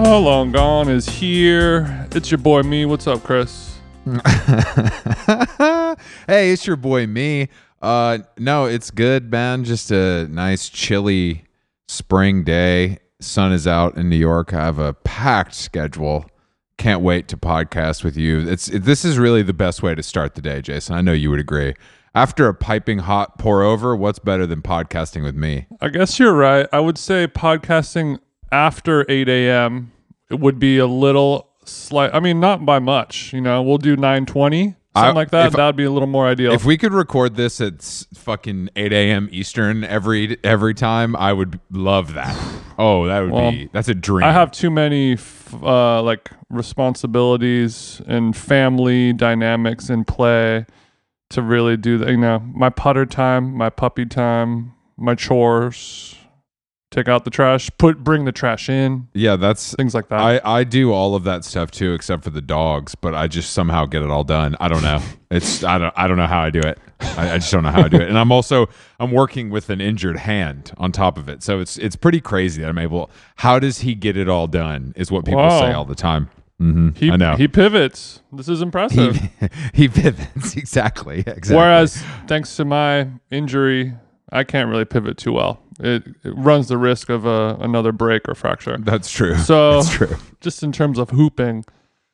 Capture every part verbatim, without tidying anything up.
Oh, Long Gone is here. It's your boy, me. What's up, Chris? Hey, it's your boy, me. Uh, no, it's good, man. Just a nice, chilly spring day. Sun is out in New York. I have a packed schedule. Can't wait to podcast with you. It's it, this is really the best way to start the day, Jason. I know you would agree. After a piping hot pour over, what's better than podcasting with me? I guess you're right. I would say podcasting after eight a.m. it would be a little slight. I mean, not by much. You know, we'll do nine twenty, something I, like that. That would be a little more ideal. If we could record this at fucking eight a.m. Eastern every every time, I would love that. Oh, that would well, be that's a dream. I have too many uh, like responsibilities and family dynamics in play to really do that. You know, my putter time, my puppy time, my chores. Take out the trash, put bring the trash in. Yeah, that's things like that. I, I do all of that stuff too, except for the dogs, but I just somehow get it all done. I don't know. It's I don't I don't know how I do it. I, I just don't know how I do it. And I'm also I'm working with an injured hand on top of it. So it's it's pretty crazy that I'm able. How does he get it all done? Is what people Wow. say all the time. Mm-hmm. He, I know. He pivots. This is impressive. He, he pivots exactly. Exactly. Whereas thanks to my injury, I can't really pivot too well. It, it runs the risk of a, another break or fracture. That's true. So, That's true. Just in terms of hooping.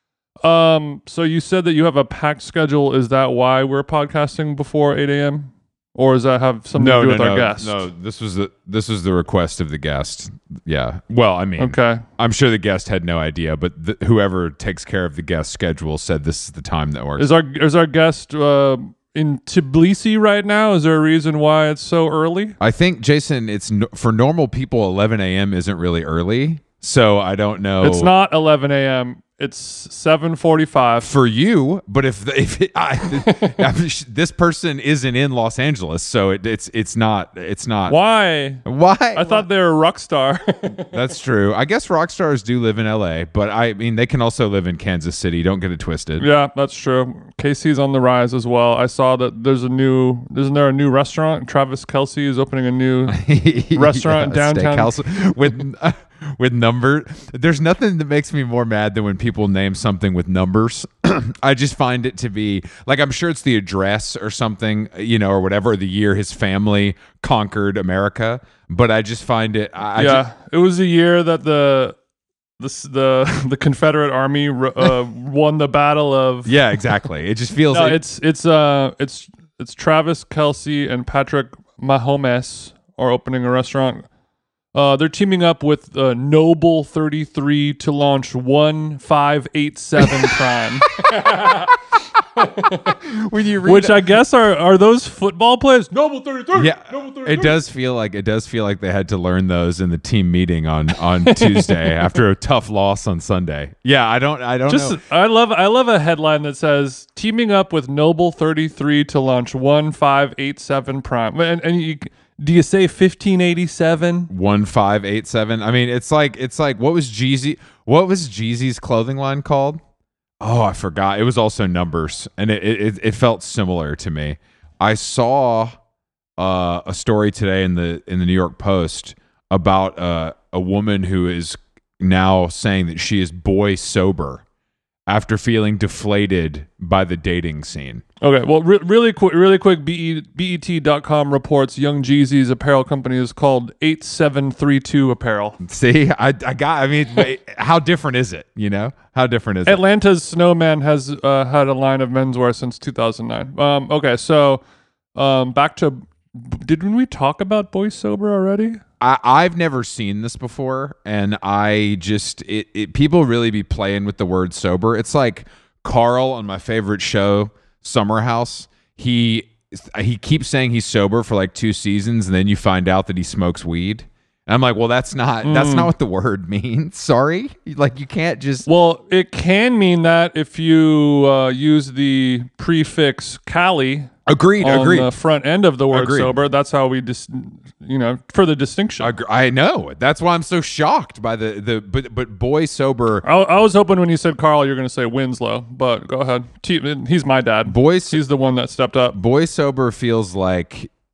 Um, so you said that you have a packed schedule. Is that why we're podcasting before eight a.m.? Or does that have something no, to do no, with no, our guest? No, this was the this was the request of the guest. Yeah. Well, I mean, okay. I'm sure the guest had no idea, but the, whoever takes care of the guest schedule said this is the time that works. Is our is our guest uh, in Tbilisi right now? Is there a reason why it's so early? I think, Jason, it's no, for normal people, eleven a.m. isn't really early. So I don't know. It's not eleven a.m. It's seven forty-five for you. But if the, if it, I, I mean, this person isn't in Los Angeles, so it, it's it's not it's not. Why? Why? I thought they were a rock star. That's true. I guess rock stars do live in L A, but I mean they can also live in Kansas City. Don't get it twisted. Yeah, that's true. K C's on the rise as well. I saw that there's a new isn't there a new restaurant? Travis Kelce is opening a new restaurant yeah, downtown steakhouse with. Uh, With number, there's nothing that makes me more mad than when people name something with numbers. I just find it to be like, I'm sure it's the address or something, you know, or whatever, the year his family conquered America. But I just find it. I yeah, just, it was the year that the the the, the Confederate Army uh, won the Battle of. Yeah, exactly. It just feels no, like it's it's uh it's it's Travis Kelce and Patrick Mahomes are opening a restaurant. Uh, they're teaming up with uh, Noble thirty-three to launch one five eight seven Prime. when you read Which I guess are are those football players? Noble thirty-three. Yeah, Noble thirty-three. it does feel like it does feel like they had to learn those in the team meeting on on Tuesday after a tough loss on Sunday. Yeah, I don't I don't Just know. I love I love a headline that says teaming up with Noble thirty-three to launch one five eight seven Prime. And and you. Do you say fifteen eighty-seven? one five eight seven. I mean, it's like it's like what was Jeezy? What was Jeezy's clothing line called? Oh, I forgot. It was also numbers, and it it, it felt similar to me. I saw uh, a story today in the in the New York Post about uh, a woman who is now saying that she is boy sober after feeling deflated by the dating scene. Okay, well, re- really quick, really quick. B E T dot com reports Young Jeezy's apparel company is called eight seven three two Apparel. See, I, I got. I mean, wait, how different is it? You know, how different is it? Atlanta's Snowman has uh, had a line of menswear since two thousand nine. Um, okay, so um, back to. Didn't we talk about Boy Sober already? I, I've never seen this before, and I just it, it people really be playing with the word sober. It's like Carl on my favorite show, Summer House. He he keeps saying he's sober for like two seasons, and then you find out that he smokes weed. And I'm like, well, that's not mm. that's not what the word means. Sorry, like you can't just. Well, it can mean that if you uh, use the prefix Cali. Agreed. On agreed. the front end of the word agreed. sober, that's how we just, you know, for the distinction. I, I know. That's why I'm so shocked by the the but but boy sober. I, I was hoping when you said Carl, you're going to say Winslow, but go ahead. T- he's my dad. Boy, he's the one that stepped up. Boy sober feels like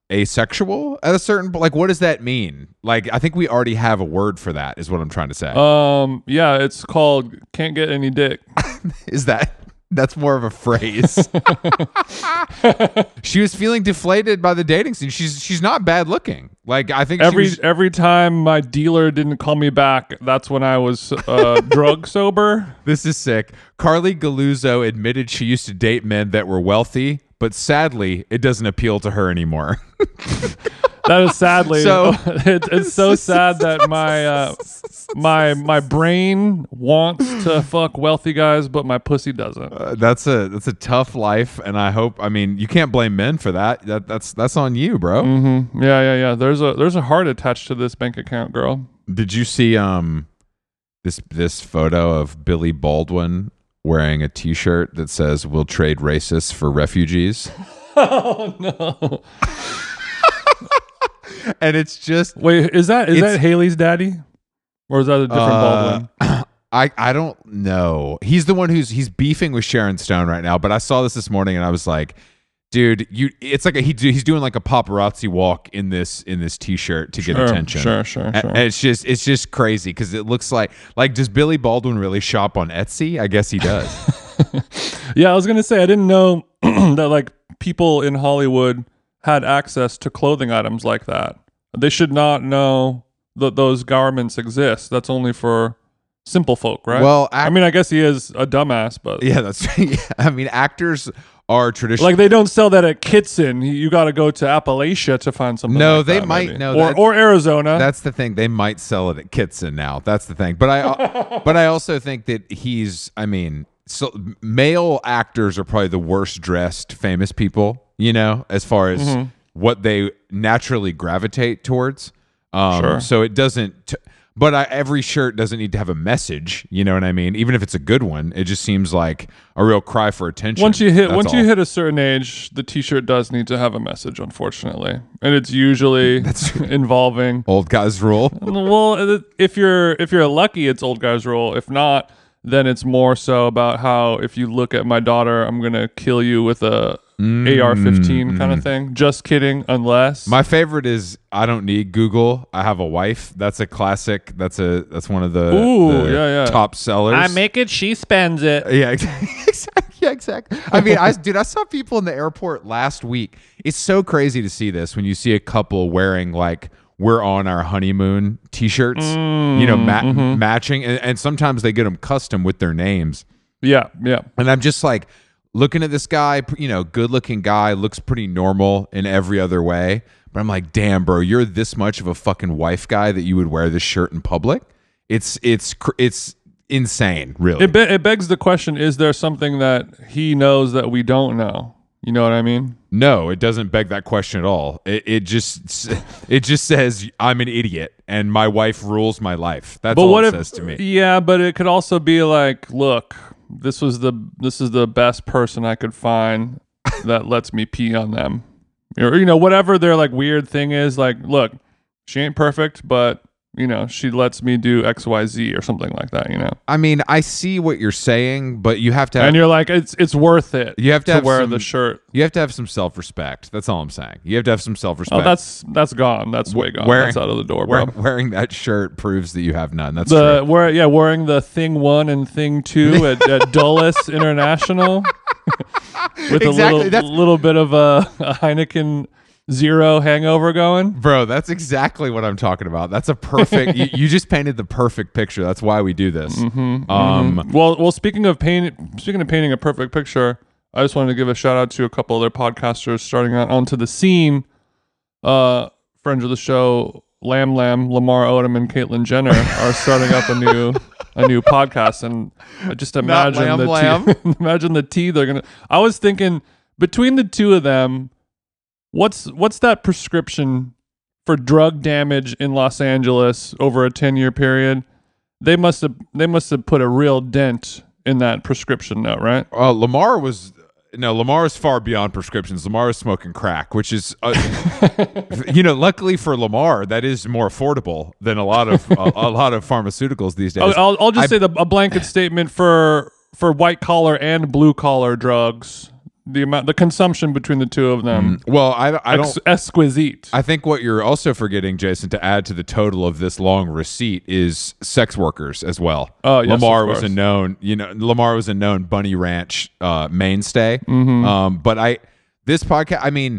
asexual at a certain like what does that mean? Like I think we already have a word for that is what I'm trying to say. Um yeah, it's called can't get any dick. Is that that's more of a phrase. She was feeling deflated by the dating scene. She's she's not bad looking. Like I think Every she was, every time my dealer didn't call me back, that's when I was uh drug sober. this is sick. Carly Galuzzo admitted she used to date men that were wealthy, but sadly, it doesn't appeal to her anymore. That is sadly So- it, it's so sad that my uh, my my brain wants to fuck wealthy guys, but my pussy doesn't. Uh, that's a that's a tough life, and I hope. I mean, you can't blame men for that. That that's that's on you, bro. Mm-hmm. Yeah, yeah, yeah. There's a there's a heart attached to this bank account, girl. Did you see um this this photo of Billy Baldwin wearing a T-shirt that says "We'll trade racists for refugees"? Oh no! And it's just Wait, is that is It's- that Haley's daddy, or is that a different uh, Baldwin? I I don't know. He's the one who's he's beefing with Sharon Stone right now. But I saw this this morning and I was like, dude, you. It's like a, he he's doing like a paparazzi walk in this in this T-shirt to get Sure, attention. Sure, sure, A- sure. And it's just it's just crazy because it looks like like does Billy Baldwin really shop on Etsy? I guess he does. Yeah, I was gonna say I didn't know that like people in Hollywood had access to clothing items like that. They should not know that those garments exist. That's only for simple folk, right? Well, I ac- mean, I guess he is a dumbass, but Yeah, that's. Yeah, I mean, actors are traditionally like they don't sell that at Kitson. You, you got to go to Appalachia to find something. No, like they that, might- maybe. no, or that- or Arizona. That's the thing. They might sell it at Kitson now. That's the thing. But I, but I also think that he's. I mean, so male actors are probably the worst dressed famous people. You know, as far as Mm-hmm. what they naturally gravitate towards. Um, Sure. So it doesn't. T- but I, every shirt doesn't need to have a message. You know what I mean? Even if it's a good one, it just seems like a real cry for attention. Once you hit That's once all. you hit a certain age, the T-shirt does need to have a message, unfortunately, and it's usually involving. old guys rule. Well, if you're if you're lucky, it's old guys rule. If not, then it's more so about how if you look at my daughter, I'm gonna kill you with a A R fifteen kind of thing. Just kidding, unless My favorite is I don't need Google. I have a wife. That's a classic. That's a that's one of the, Ooh, the yeah, yeah. top sellers. make it, she spends it. yeah, exactly. Yeah, exactly. I mean, I dude, I saw people in the airport last week. It's so crazy to see this when you see a couple wearing like "We're on our honeymoon" T-shirts. you know, ma- Mm-hmm. matching, and, and sometimes they get them custom with their names. Yeah, yeah. And I'm just like looking at this guy, you know, good looking guy, looks pretty normal in every other way. But I'm like, damn, bro, you're this much of a fucking wife guy that you would wear this shirt in public. It's it's cr- it's insane, really. It be- it begs the question: is there something that he knows that we don't know? You know what I mean? No, it doesn't beg that question at all. It, it just it just says I'm an idiot and my wife rules my life. That's But all what it if? says to me. Yeah, but it could also be like, look, this was the this is the best person I could find that lets me pee on them, or you know, whatever their like weird thing is. Like, look, she ain't perfect, but you know, she lets me do X, Y, Z or something like that. You know, I mean, I see what you're saying, but you have to have, and you're like, it's it's worth it. You have to have wear some- the shirt. you have to have some self-respect. That's all I'm saying. You have to have some self-respect. Oh, that's that's gone. That's way gone. wearing- that's out of the door, bro. Wear- wearing that shirt proves that you have none. That's The true. wear yeah, wearing the thing one and thing two at, at Dulles International with Exactly, a little that's- little bit of a, a Heineken Zero hangover going. Bro, that's exactly what I'm talking about. That's a perfect. you, you just painted the perfect picture. That's why we do this. Mm-hmm, um, Well, well, speaking of paint, speaking of painting a perfect picture, I just wanted to give a shout out to a couple other podcasters starting out onto the scene. Uh, friends of the show, Lamb Lamb, Lamar Odom, and Caitlyn Jenner are starting up a new a new podcast, and I just imagine Lamb the Lamb. tea, imagine the tea they're gonna. I was thinking between the two of them, what's what's that prescription for drug damage in Los Angeles over a ten year period? They must have they must have put a real dent in that prescription note, right? uh, Lamar was no Lamar is far beyond prescriptions. Lamar is smoking crack, which is, uh, you know, luckily for Lamar, that is more affordable than a lot of a, a lot of pharmaceuticals these days. I'll, I'll, I'll just I- say the, a blanket statement for for white collar and blue collar drugs. the amount, the consumption between the two of them. Mm, well, I, I don't. Ex- exquisite. I think what you're also forgetting, Jason, to add to the total of this long receipt is sex workers as well. Oh, yes, Lamar of was a course. known, you know, Lamar was a known Bunny Ranch uh, mainstay. Mm-hmm. Um, but I, this podcast, I mean,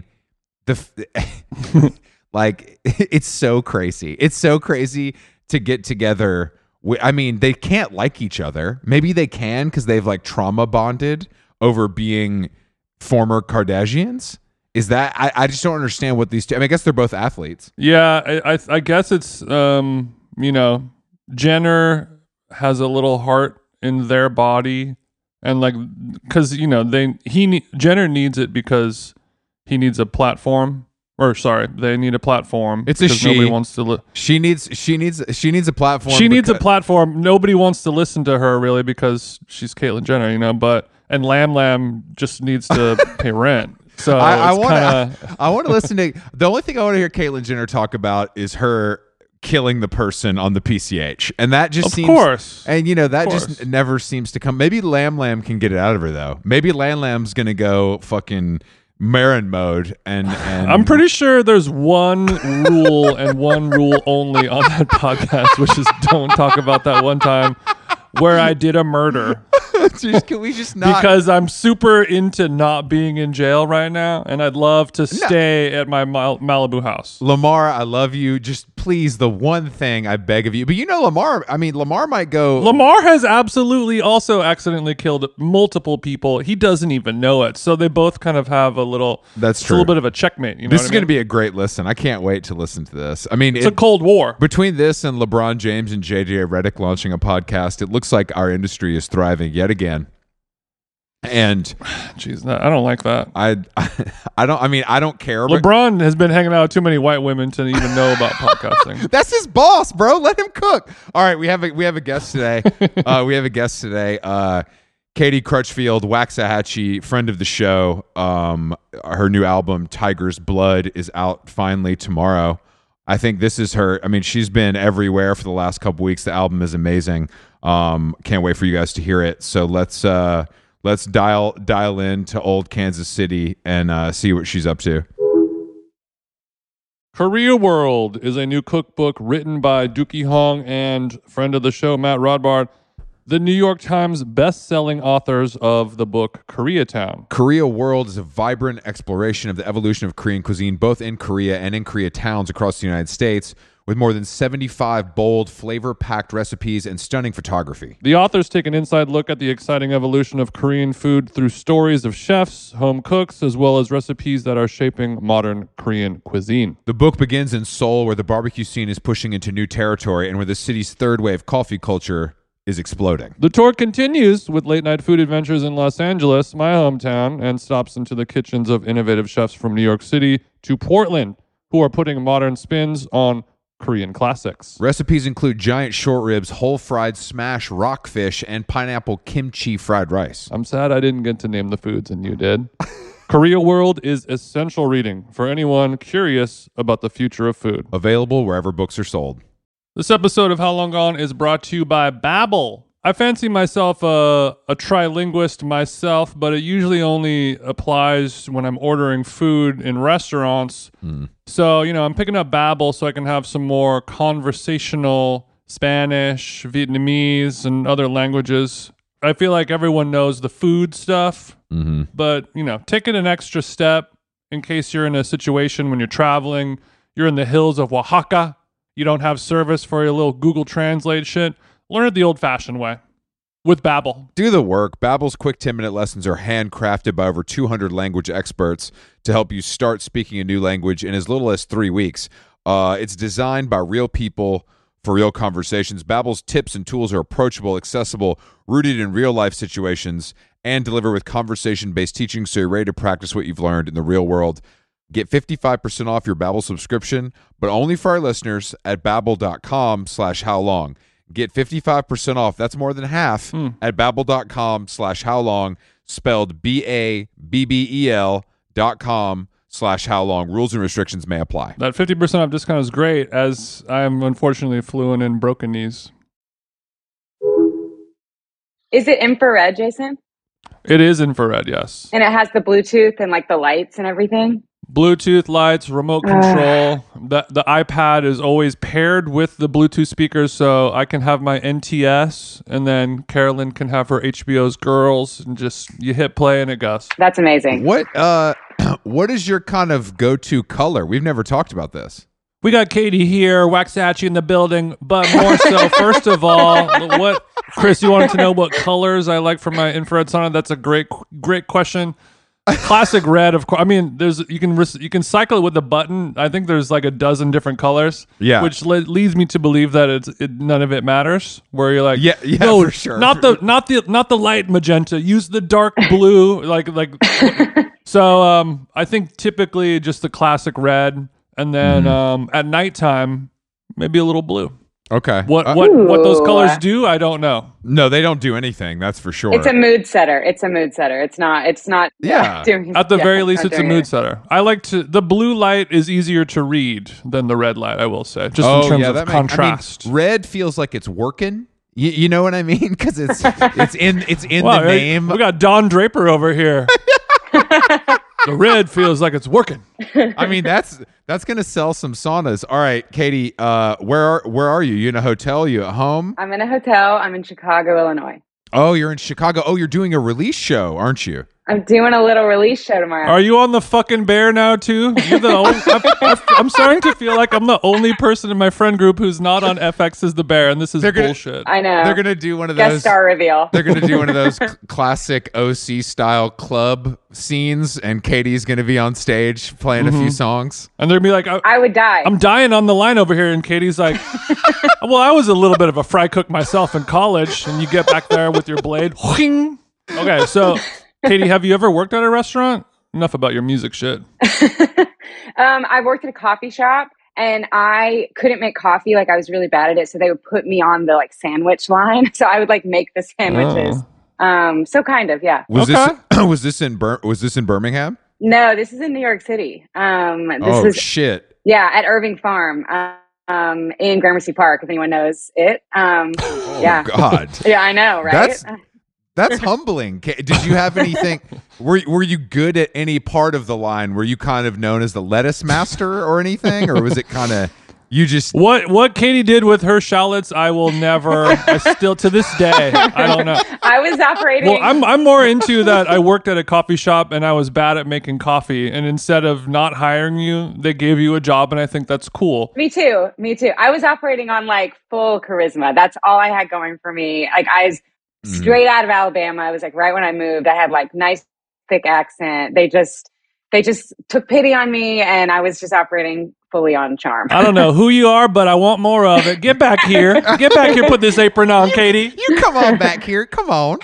the like, it's so crazy. It's so crazy to get together. I mean, they can't like each other. Maybe they can because they've like trauma bonded over being former Kardashians. Is that I, I just don't understand what these two. I mean, I guess they're both athletes. Yeah, I, I I guess it's um you know, Jenner has a little heart in their body, and like because you know they he ne- Jenner needs it because he needs a platform. Or sorry, they need a platform. It's a because she. Nobody wants to. Li- She needs she needs she needs a platform. she needs a because- platform. Nobody wants to listen to her really because she's Caitlyn Jenner, you know. But and Lam Lam just needs to pay rent. So I, I it's want kinda, to. I want to listen to. The only thing I want to hear Caitlyn Jenner talk about is her killing the person on the P C H, and that just of seems. course. And you know that Of just course. never seems to come. Maybe Lam Lam can get it out of her though. Maybe Lam Lam's gonna go fucking Marin mode, and, and I'm pretty sure there's one rule and one rule only on that podcast, which is don't talk about that one time where I did a murder. Just, can we just not? Because I'm super into not being in jail right now, and I'd love to stay at my Mal- Malibu house. Lamar, I love you. Just please, the one thing I beg of you. But you know, Lamar. I mean, Lamar might go. Lamar has absolutely also accidentally killed multiple people. He doesn't even know it. So they both kind of have a little. That's it's true. a little bit of a checkmate. You know This what is I going to mean? be a great listen. I can't wait to listen to this. I mean, It's it, a Cold War. between this and LeBron James and J J Redick launching a podcast, it looks like our industry is thriving yet again. And Jeez, no, I don't like that. I, I don't. I mean, I don't care. But LeBron has been hanging out with too many white women to even know about podcasting. that's his boss, bro. Let him cook. All right, we have a we have a guest today. uh, we have a guest today. Uh, Katie Crutchfield, Waxahachie, friend of the show. Um, her new album Tiger's Blood is out finally tomorrow. I think this is her. I mean, she's been everywhere for the last couple weeks. The album is amazing. Um, can't wait for you guys to hear it. So let's uh, let's dial dial in to old Kansas City and uh, see what she's up to. Korea World is a new cookbook written by Dookie Hong and friend of the show, Matt Rodbard, the New York Times best-selling authors of the book Koreatown. Korea World is a vibrant exploration of the evolution of Korean cuisine, both in Korea and in Korea towns across the United States, with more than seventy-five bold, flavor-packed recipes and stunning photography. The authors take an inside look at the exciting evolution of Korean food through stories of chefs, home cooks, as well as recipes that are shaping modern Korean cuisine. The book begins in Seoul, where the barbecue scene is pushing into new territory and where the city's third wave coffee culture is exploding. The tour continues with late-night food adventures in Los Angeles, my hometown, and stops into the kitchens of innovative chefs from New York City to Portland, who are putting modern spins on Korean classics. Recipes include giant short ribs, whole fried smash rockfish, and pineapple kimchi fried rice. I'm sad I didn't get to name the foods and you did. Korea World is essential reading for anyone curious about the future of food. Available wherever books are sold. This episode of How Long Gone is brought to you by Babbel. I fancy myself a, a trilinguist myself, but it usually only applies when I'm ordering food in restaurants. Mm. So, you know, I'm picking up Babbel so I can have some more conversational Spanish, Vietnamese, and other languages. I feel like everyone knows the food stuff, Mm-hmm. but, you know, take it an extra step in case you're in a situation when you're traveling, you're in the hills of Oaxaca, you don't have service for your little Google Translate shit. Learn it the old-fashioned way with Babbel. Do the work. Babbel's quick ten-minute lessons are handcrafted by over two hundred language experts to help you start speaking a new language in as little as three weeks. Uh, it's designed by real people for real conversations. Babbel's tips and tools are approachable, accessible, rooted in real-life situations, and delivered with conversation-based teaching so you're ready to practice what you've learned in the real world. Get fifty-five percent off your Babbel subscription, but only for our listeners at babbel.com slash how long. Get fifty-five percent off. That's more than half Hmm. at babbel.com slash how long, spelled B A B B E L dot com slash how long. Rules and restrictions may apply. That fifty percent off discount is great, as I am unfortunately fluent in broken knees. Is it infrared, Jason? It is infrared, yes. And it has the Bluetooth and like the lights and everything. Bluetooth lights, remote control. the The iPad is always paired with the Bluetooth speakers, so I can have my N T S, and then Carolyn can have her H B O's Girls, and just you hit play and it goes. That's amazing. What uh, what is your kind of go to color? We've never talked about this. We got Katie here, Waxahachie in the building, but more so, first of all, what Chris, you wanted to know what colors I like for my infrared sauna? That's a great, great question. Classic red, of course. I mean, there's you can you can cycle it with the button. I think there's like a dozen different colors. Yeah, which le- leads me to believe that it's it, none of it matters. Where you're like, yeah, yeah, no, for sure. Not the not the not the light magenta. Use the dark blue. like like. So um, I think typically just the classic red, and then mm-hmm. um, at nighttime maybe a little blue. Okay. What uh, what what those colors do, I don't know. No, they don't do anything. That's for sure. It's a mood setter. It's a mood setter. It's not. It's not. Yeah. Doing, At the yeah, very least, it's a mood it. setter. I like to. The blue light is easier to read than the red light. I will say, just oh, in terms yeah, of that contrast. Make, I mean, red feels like it's working. You, you know what I mean? Because it's it's in it's in wow, the name. We got Don Draper over here. The red feels like it's working. I mean, that's that's gonna sell some saunas. All right, Katie, uh, where are where are you? You in a hotel? You at home? I'm in a hotel. I'm in Chicago, Illinois. Oh, you're in Chicago. Oh, you're doing a release show, aren't you? I'm doing a little release show tomorrow. Are you on the fucking Bear now too? You're the only, I, I'm starting to feel like I'm the only person in my friend group who's not on F X's The Bear, and this is they're gonna, bullshit. I know. They're gonna do one of Guest those star reveal. They're gonna do one of those cl- classic O C style club scenes, and Katie's gonna be on stage playing mm-hmm. a few songs, and they're gonna be like, I, "I would die. I'm dying on the line over here," and Katie's like, "Well, I was a little bit of a fry cook myself in college," and you get back there with your blade. Okay, so. Katie, have you ever worked at a restaurant? Enough about your music shit. um, I worked at a coffee shop, and I couldn't make coffee. Like, I was really bad at it, so they would put me on the like sandwich line. So I would like make the sandwiches. Oh. Um, so kind of, yeah. Was okay. this was this in Bir- was this in Birmingham? No, this is in New York City. Um, this oh was, shit! Yeah, at Irving Farm. Um, in Gramercy Park, if anyone knows it. Um, oh yeah. God. Yeah, I know, right? That's That's humbling. Did you have anything? Were Were you good at any part of the line? Were you kind of known as the lettuce master or anything, or was it kind of you just what what Katie did with her shallots? I will never. I still to this day, I don't know. I was operating. Well, I'm I'm more into that. I worked at a coffee shop and I was bad at making coffee, and instead of not hiring you, they gave you a job, and I think that's cool. Me too. Me too. I was operating on like full charisma. That's all I had going for me. Like I was. Straight out of Alabama. I was like right when I moved. I had like nice thick accent. They just they just took pity on me, and I was just operating fully on charm. I don't know who you are, but I want more of it. Get back here. Get back here. Put this apron on, Katie. You come on back here. Come on.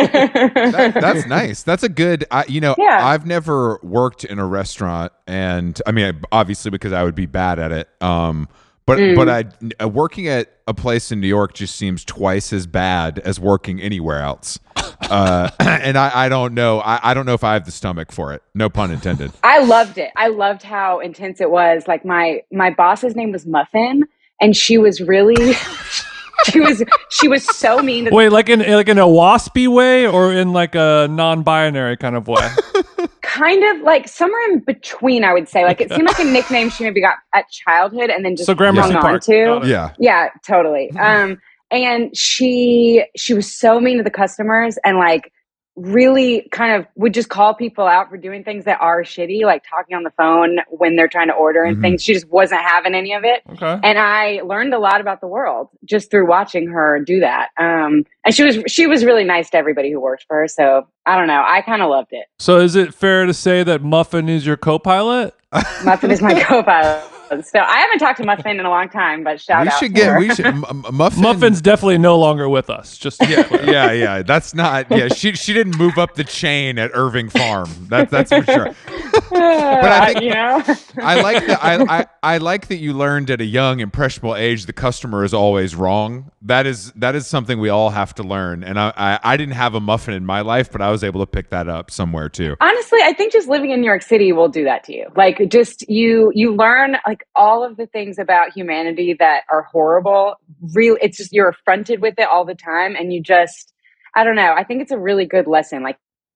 that, that's nice. That's a good. I, you know, yeah. I've never worked in a restaurant, and I mean, obviously because I would be bad at it. Um, But mm. but I uh, working at a place in New York just seems twice as bad as working anywhere else, uh, and I, I don't know I, I don't know if I have the stomach for it. No pun intended. I loved it. I loved how intense it was. Like my my boss's name was Muffin, and she was really she was she was so mean. To Wait, like in like in a waspy way or in like a non-binary kind of way? Kind of like somewhere in between, I would say. Like it seemed like a nickname she maybe got at childhood and then just so Gramercy hung Park. on to. Yeah, yeah, totally. Um, and she she was so mean to the customers and like really kind of would just call people out for doing things that are shitty, like talking on the phone when they're trying to order and mm-hmm. things. She just wasn't having any of it. Okay. And I learned a lot about the world just through watching her do that. Um, and she was she was really nice to everybody who worked for her. So I don't know. I kind of loved it. So is it fair to say that Muffin is your co-pilot? Muffin is my co-pilot. So I haven't talked to Muffin in a long time, but shout we out. Should to get. her. We should. M- Muffin. Muffin's definitely no longer with us. Just yeah, yeah, yeah. That's not. Yeah, she she didn't move up the chain at Irving Farm. That's that's for sure. But I think you know, I like that. I, I I like that you learned at a young, impressionable age the customer is always wrong. That is that is something we all have to learn. And I, I I didn't have a muffin in my life, but I was able to pick that up somewhere too. Honestly, I think just living in New York City will do that to you. Like, just you you learn like all of the things about humanity that are horrible. Real, it's just you're affronted with it all the time, and you just I don't know. I think it's a really good lesson. Like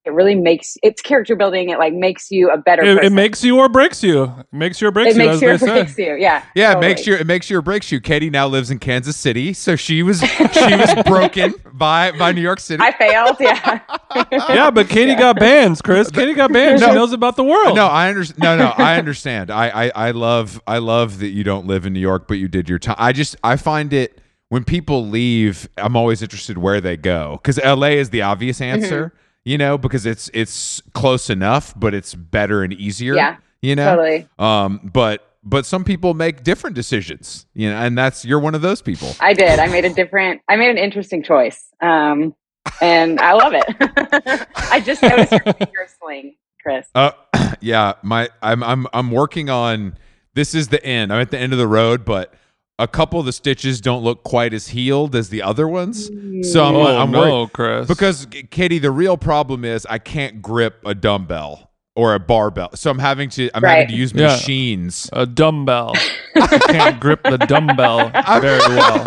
it really makes it's character building. It like makes you a better It, person. it makes you or breaks you. It makes you or breaks it you. makes as you or they say. breaks you. Yeah. Yeah, totally. it makes you it makes you or breaks you. Katie now lives in Kansas City, so she was she was broken by by New York City. I failed. Yeah. Yeah, but Katie got bands, Chris. Katie got bands. She knows about the world. No, I understand. No, no, I understand. I, I, I love, I love that you don't live in New York, but you did your time. I just, I find it when people leave, I'm always interested where they go because L A is the obvious answer, Mm-hmm. you know, because it's it's close enough, but it's better and easier. Yeah, you know, totally. Um, but but some people make different decisions, you know, and that's you're one of those people. I did. I made a different. I made an interesting choice. Um, and I love it. I just noticed your finger sling, Chris. Uh, yeah, my I'm I'm I'm working on. This is the end. I'm at the end of the road, but a couple of the stitches don't look quite as healed as the other ones. So I'm, Oh, I'm no, worried Chris. because Katie, the real problem is I can't grip a dumbbell or a barbell, so I'm having to I'm having Right. to use Yeah. machines. A dumbbell. I can't grip the dumbbell very well.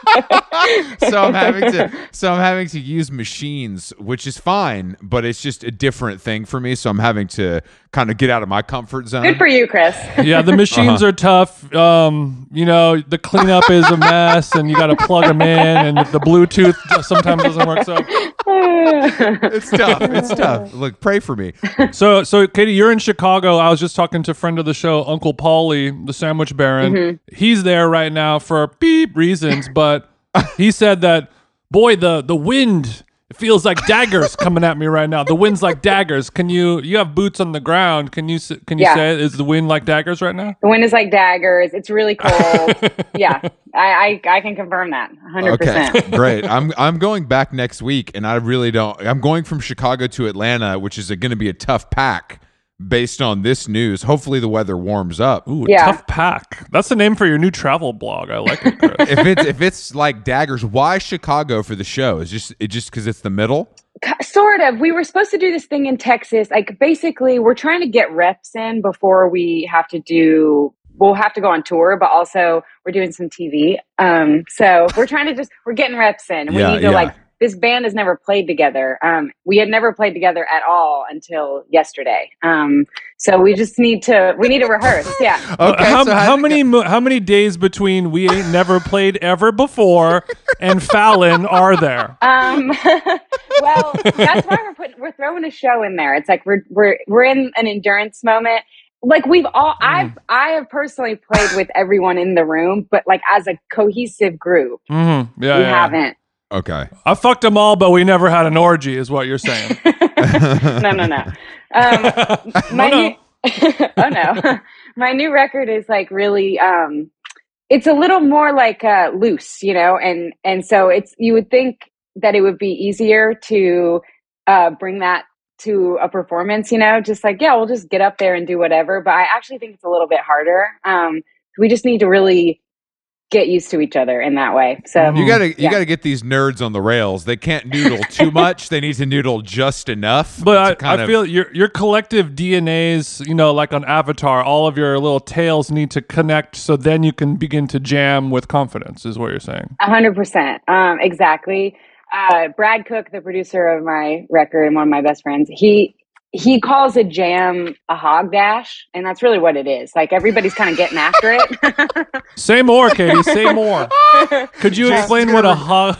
So I'm having to so I'm having to use machines, which is fine, but it's just a different thing for me. So I'm having to kind of get out of my comfort zone. Good for you, Chris. Yeah, the machines Uh-huh. are tough. Um, you know, the cleanup is a mess, and you got to plug them in, and the Bluetooth just sometimes doesn't work. So, It's tough. It's tough. Look, pray for me. so, so, Katie, you're in Chicago. I was just talking to a friend of the show, Uncle Paulie, the Sandwich Baron. Mm-hmm. He's there right now for beep reasons, but he said that, boy, the the wind. It feels like daggers coming at me right now. The wind's like daggers. Can you? You have boots on the ground. Can you? s- Can you Yeah. say it? Is the wind like daggers right now? The wind is like daggers. It's really cold. Yeah, I, I I can confirm that. one hundred Okay, percent. great. I'm I'm going back next week, and I really don't. I'm going from Chicago to Atlanta, which is going to be a tough pack based on this news. Hopefully, the weather warms up. Ooh, Yeah. tough pack. That's the name for your new travel blog. I like it, Chris. If it's if it's like daggers, why Chicago for the show? Is just it just because it's the middle? Sort of. We were supposed to do this thing in Texas. Like basically, we're trying to get reps in before we have to do. We'll have to go on tour, but also we're doing some T V. Um, so we're trying to just we're getting reps in. And we Yeah, need to yeah. like this band has never played together. Um, we had never played together at all until yesterday. Um, so we just need to we need to rehearse. Yeah. Okay, how, so how did it many mo- how many days between we ain't never played ever before and Fallon are there? Um, well, that's why we're putting we're throwing a show in there. It's like we're we're we're in an endurance moment. Like we've all I've I have personally played with everyone in the room, but like as a cohesive group, Mm-hmm. Yeah, we yeah. haven't. Okay. I fucked them all, but we never had an orgy, is what you're saying. no, no, no. Um, my no. New, oh no, my new record is like really. Um, it's a little more like uh, loose, you know, and and so it's you would think that it would be easier to uh, bring that to a performance, you know, just like yeah, we'll just get up there and do whatever. But I actually think it's a little bit harder. Um, we just need to really get used to each other in that way. So You gotta you Yeah. gotta get these nerds on the rails. They can't noodle too much. They need to noodle just enough. But to I, kind I of- feel your your collective D N As, you know, like on Avatar, all of your little tails need to connect, so then you can begin to jam with confidence. Is what you're saying? A hundred percent. Um, exactly. Uh, Brad Cook, the producer of my record and one of my best friends, he he calls a jam a hog dash, and that's really what it is. Like everybody's kind of getting after it. Say more, Katie. Say more. Could you Jason's explain gonna what a re- hog?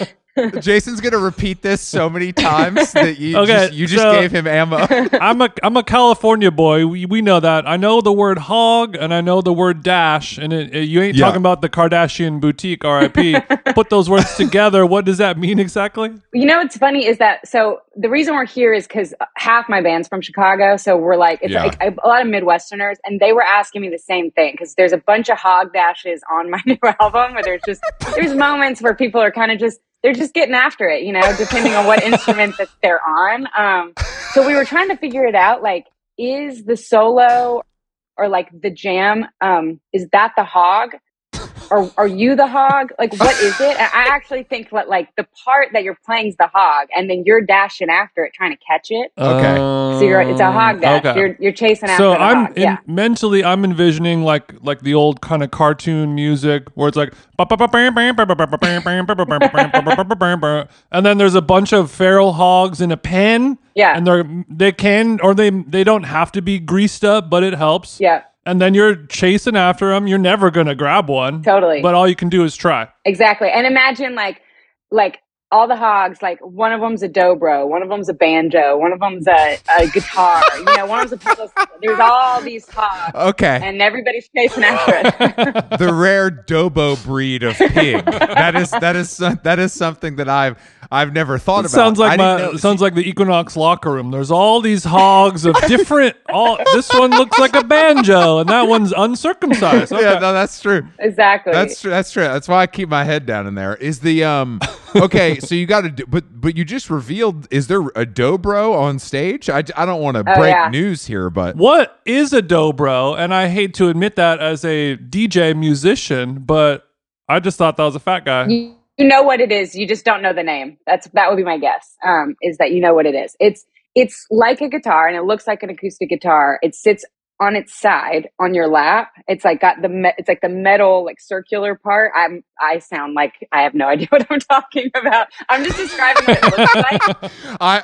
Jason's gonna repeat this so many times that you Okay, just, you just so- gave him ammo. I'm a I'm a California boy. We, we know that. I know the word hog and I know the word dash. And it, it- you ain't Yeah. talking about the Kardashian boutique, R I P. Put those words together. What does that mean exactly? You know what's funny is that so the reason we're here is because half my band's from Chicago, so we're like it's Yeah. like a, a lot of Midwesterners, and they were asking me the same thing because there's a bunch of hog dashes on my new album where there's just there's moments where people are kind of just they're just getting after it, you know, depending on what instrument that they're on. Um, so we were trying to figure it out, like is the solo or like the jam, um, is that the hog? Or are you the hog? Like, what is it? And I actually think that, like, the part that you're playing is the hog, and then you're dashing after it, trying to catch it. Okay. So you're, it's a hog dash. Okay. You're you're chasing after So the I'm hog. in, Yeah. mentally I'm envisioning like like the old kind of cartoon music where it's like And then there's a bunch of feral hogs in a pen. Yeah. And they're they can or they they don't have to be greased up, but it helps. Yeah. And then you're chasing after them. You're never gonna grab one. Totally. But all you can do is try. Exactly. And imagine like like all the hogs, like one of them's a dobro, one of them's a banjo, one of them's a, a guitar, you know, one of them's a pedal. There's all these hogs. Okay. And everybody's chasing after it. The rare Dobo breed of pig. That is that is that is something that I've I've never thought It about. sounds like I my didn't know- sounds like the Equinox locker room. There's all these hogs of different. All this one looks like a banjo, and that one's uncircumcised. Okay. Yeah, no, that's true. Exactly. That's true. That's true. That's why I keep my head down in there. Is the um okay? So you got to do, but but you just revealed. Is there a dobro on stage? I, I don't want to Oh, break yeah. news here, but What is a dobro? And I hate to admit that as a D J musician, but I just thought that was a fat guy. you, you know what it is. You just don't know the name. That's that would be my guess. Um, is that you know what it is? It's it's like a guitar, and it looks like an acoustic guitar. It sits on its side on your lap. It's like got the me- it's like the metal like circular part. I'm I sound like I have no idea what I'm talking about. I'm just describing what it looks like. I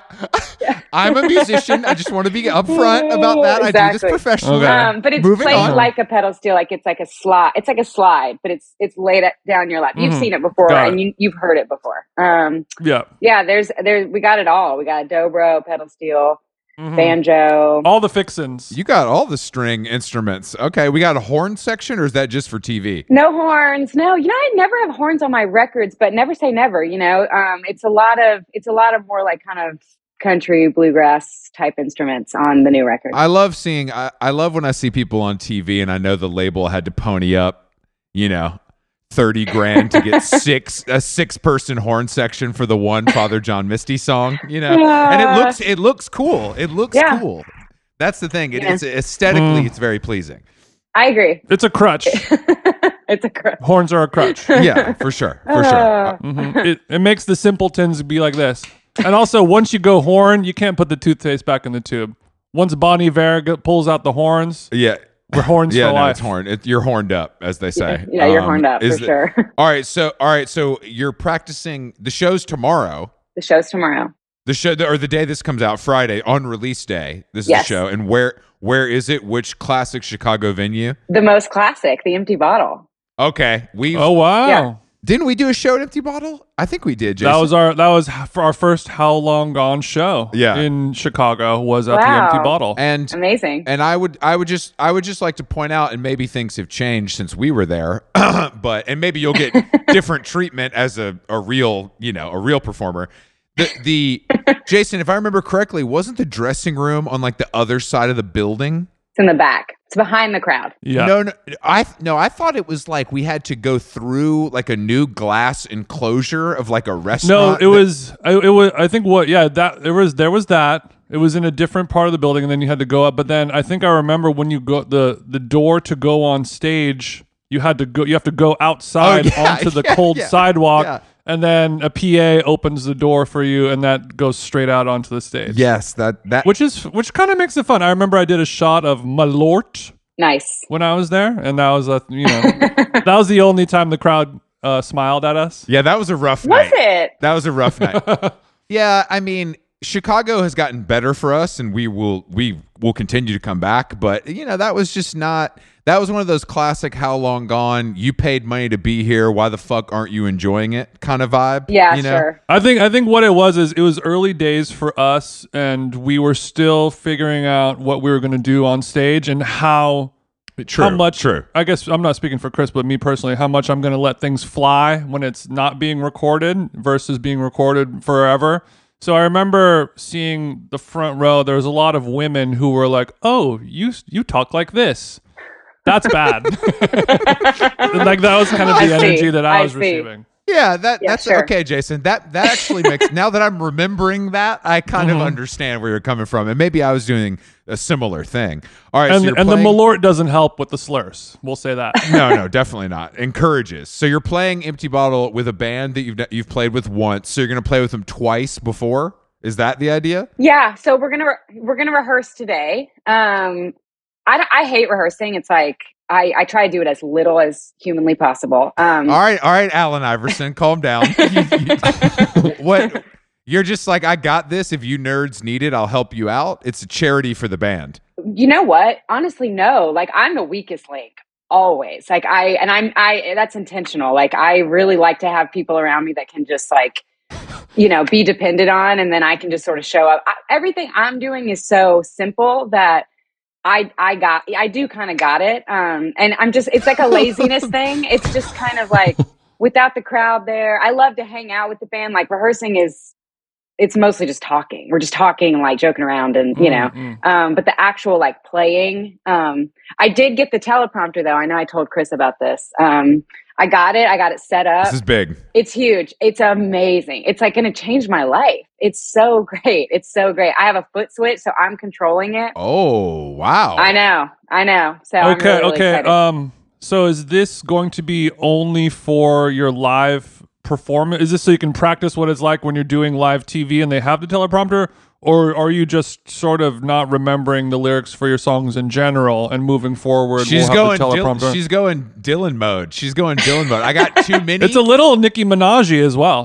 I'm a musician. I just want to be upfront about that. I do Exactly. this professionally. Okay. Um, but it's Moving played on. like a pedal steel, like it's like a slide. It's like a slide, but it's it's laid it down your lap. You've Mhm. seen it before, Got and it. you you've heard it before. Um, Yeah. yeah, there's there's we got it all. We got a dobro, pedal steel, Mhm. banjo. All the fixins. You got all the string instruments. Okay, we got a horn section, or is that just for T V? No horns. No, you know, I never have horns on my records, but never say never, you know. Um, it's a lot of it's a lot of more like kind of country bluegrass type instruments on the new record. I love seeing. I, I love when I see people on T V, and I know the label had to pony up, you know, thirty grand to get six a six person horn section for the one Father John Misty song, you know. And it looks it looks cool. It looks Yeah. cool. That's the thing. It, Yeah. It's aesthetically, Mm. it's very pleasing. I agree. It's a crutch. It's a cr- Horns are a crutch. Yeah, for sure, for sure. Uh, Mhm. It, it makes the simpletons be like this. And also, once you go horn, you can't put the toothpaste back in the tube. Once Bonnie Iver g- pulls out the horns, Yeah. we're horns Yeah, for no, life. it's horn. It, you're horned up, as they say. yeah, you're Um, horned up is for the- sure. All right, so all right, so you're practicing. The show's tomorrow. The show's tomorrow. The show, or the day this comes out, Friday on release day. This is Yes. the show, and where where is it? Which classic Chicago venue? The most classic, the Empty Bottle. Okay, we Oh wow, Yeah. didn't we do a show at Empty Bottle? I think we did. Jason. that was our that was h- for our first How Long Gone show. Yeah. in Chicago was at the Wow. Empty Bottle. and Amazing. and I would I would just I would just like to point out, and maybe things have changed since we were there, but and maybe you'll get different treatment as a a real you know a real performer. The the Jason, if I remember correctly, wasn't the dressing room on like the other side of the building? It's in the back. It's behind the crowd. Yeah, No, no, I no, I thought it was like we had to go through like a new glass enclosure of like a no, restaurant. it was I, it was I think what yeah that there was there was that it was in a different part of the building, and then you had to go up. But then I think I remember when you go the the door to go on stage, you had to go you have to go outside Oh, yeah, onto the yeah, cold yeah, sidewalk. yeah. And then a P A opens the door for you, and that goes straight out onto the stage. Yes, that that which is which kind of makes it fun. I remember I did a shot of Malort Nice. when I was there, and that was a you know that was the only time the crowd uh, smiled at us. yeah, that was a rough Was night. it? That was a rough night. Yeah, I mean, Chicago has gotten better for us, and we will we will continue to come back. But you know, that was just not. That was one of those classic "How Long Gone." You paid money to be here. Why the fuck aren't you enjoying it? Kind of vibe. Yeah, you know? sure. I think I think what it was is it was early days for us, and we were still figuring out what we were going to do on stage and how True. how much. True. I guess I'm not speaking for Chris, but me personally, how much I'm going to let things fly when it's not being recorded versus being recorded forever. So I remember seeing the front row. There was a lot of women who were like, "Oh, you you talk like this." That's bad. Like that was kind of the I see. energy that I, I was see. receiving. Yeah, that Yeah, that's sure. okay, Jason. That that actually makes now that I'm remembering that, I kind Mm-hmm. of understand where you're coming from, and maybe I was doing a similar thing. All right, And so you're and playing, the Malort doesn't help with the slurs. We'll say that. no, no, definitely not. Encourages. So you're playing Empty Bottle with a band that you've you've played with once. So you're going to play with them twice before. Is that the idea? Yeah, so we're gonna re- we're gonna rehearse today. Um, I, don't- I hate rehearsing. It's like I, I try to do it as little as humanly possible. Um, All right, all right, Alan Iverson, calm down. You- you- what? You're just like, I got this. If you nerds need it, I'll help you out. It's a charity for the band. you know what? Honestly, no. Like I'm the weakest link always. Like I and I'm I that's intentional. Like I really like to have people around me that can just like, you know, be depended on, and then I can just sort of show up. I, everything I'm doing is so simple that I I got I do kind of got it. Um and I'm just it's like a laziness thing. It's just kind of like without the crowd there. I love to hang out with the band. Like rehearsing is it's mostly just talking. We're just talking and like joking around and, you know, Mm-hmm. um, but the actual like playing, um, I did get the teleprompter though. I know I told Chris about this. Um, I got it. I got it set up. This is big. It's huge. It's amazing. It's like going to change my life. It's so great. It's so great. I have a foot switch, so I'm controlling it. Oh, wow. I know. I know. So I'm Okay, really, really okay. excited. Um, so is this going to be only for your live performance? Is this so you can practice what it's like when you're doing live T V and they have the teleprompter, or are you just sort of not remembering the lyrics for your songs in general and moving forward? She's we'll have going. the Dil- teleprompter? she's going Dylan mode. She's going Dylan mode. I got too many. It's a little Nicki Minaj as well.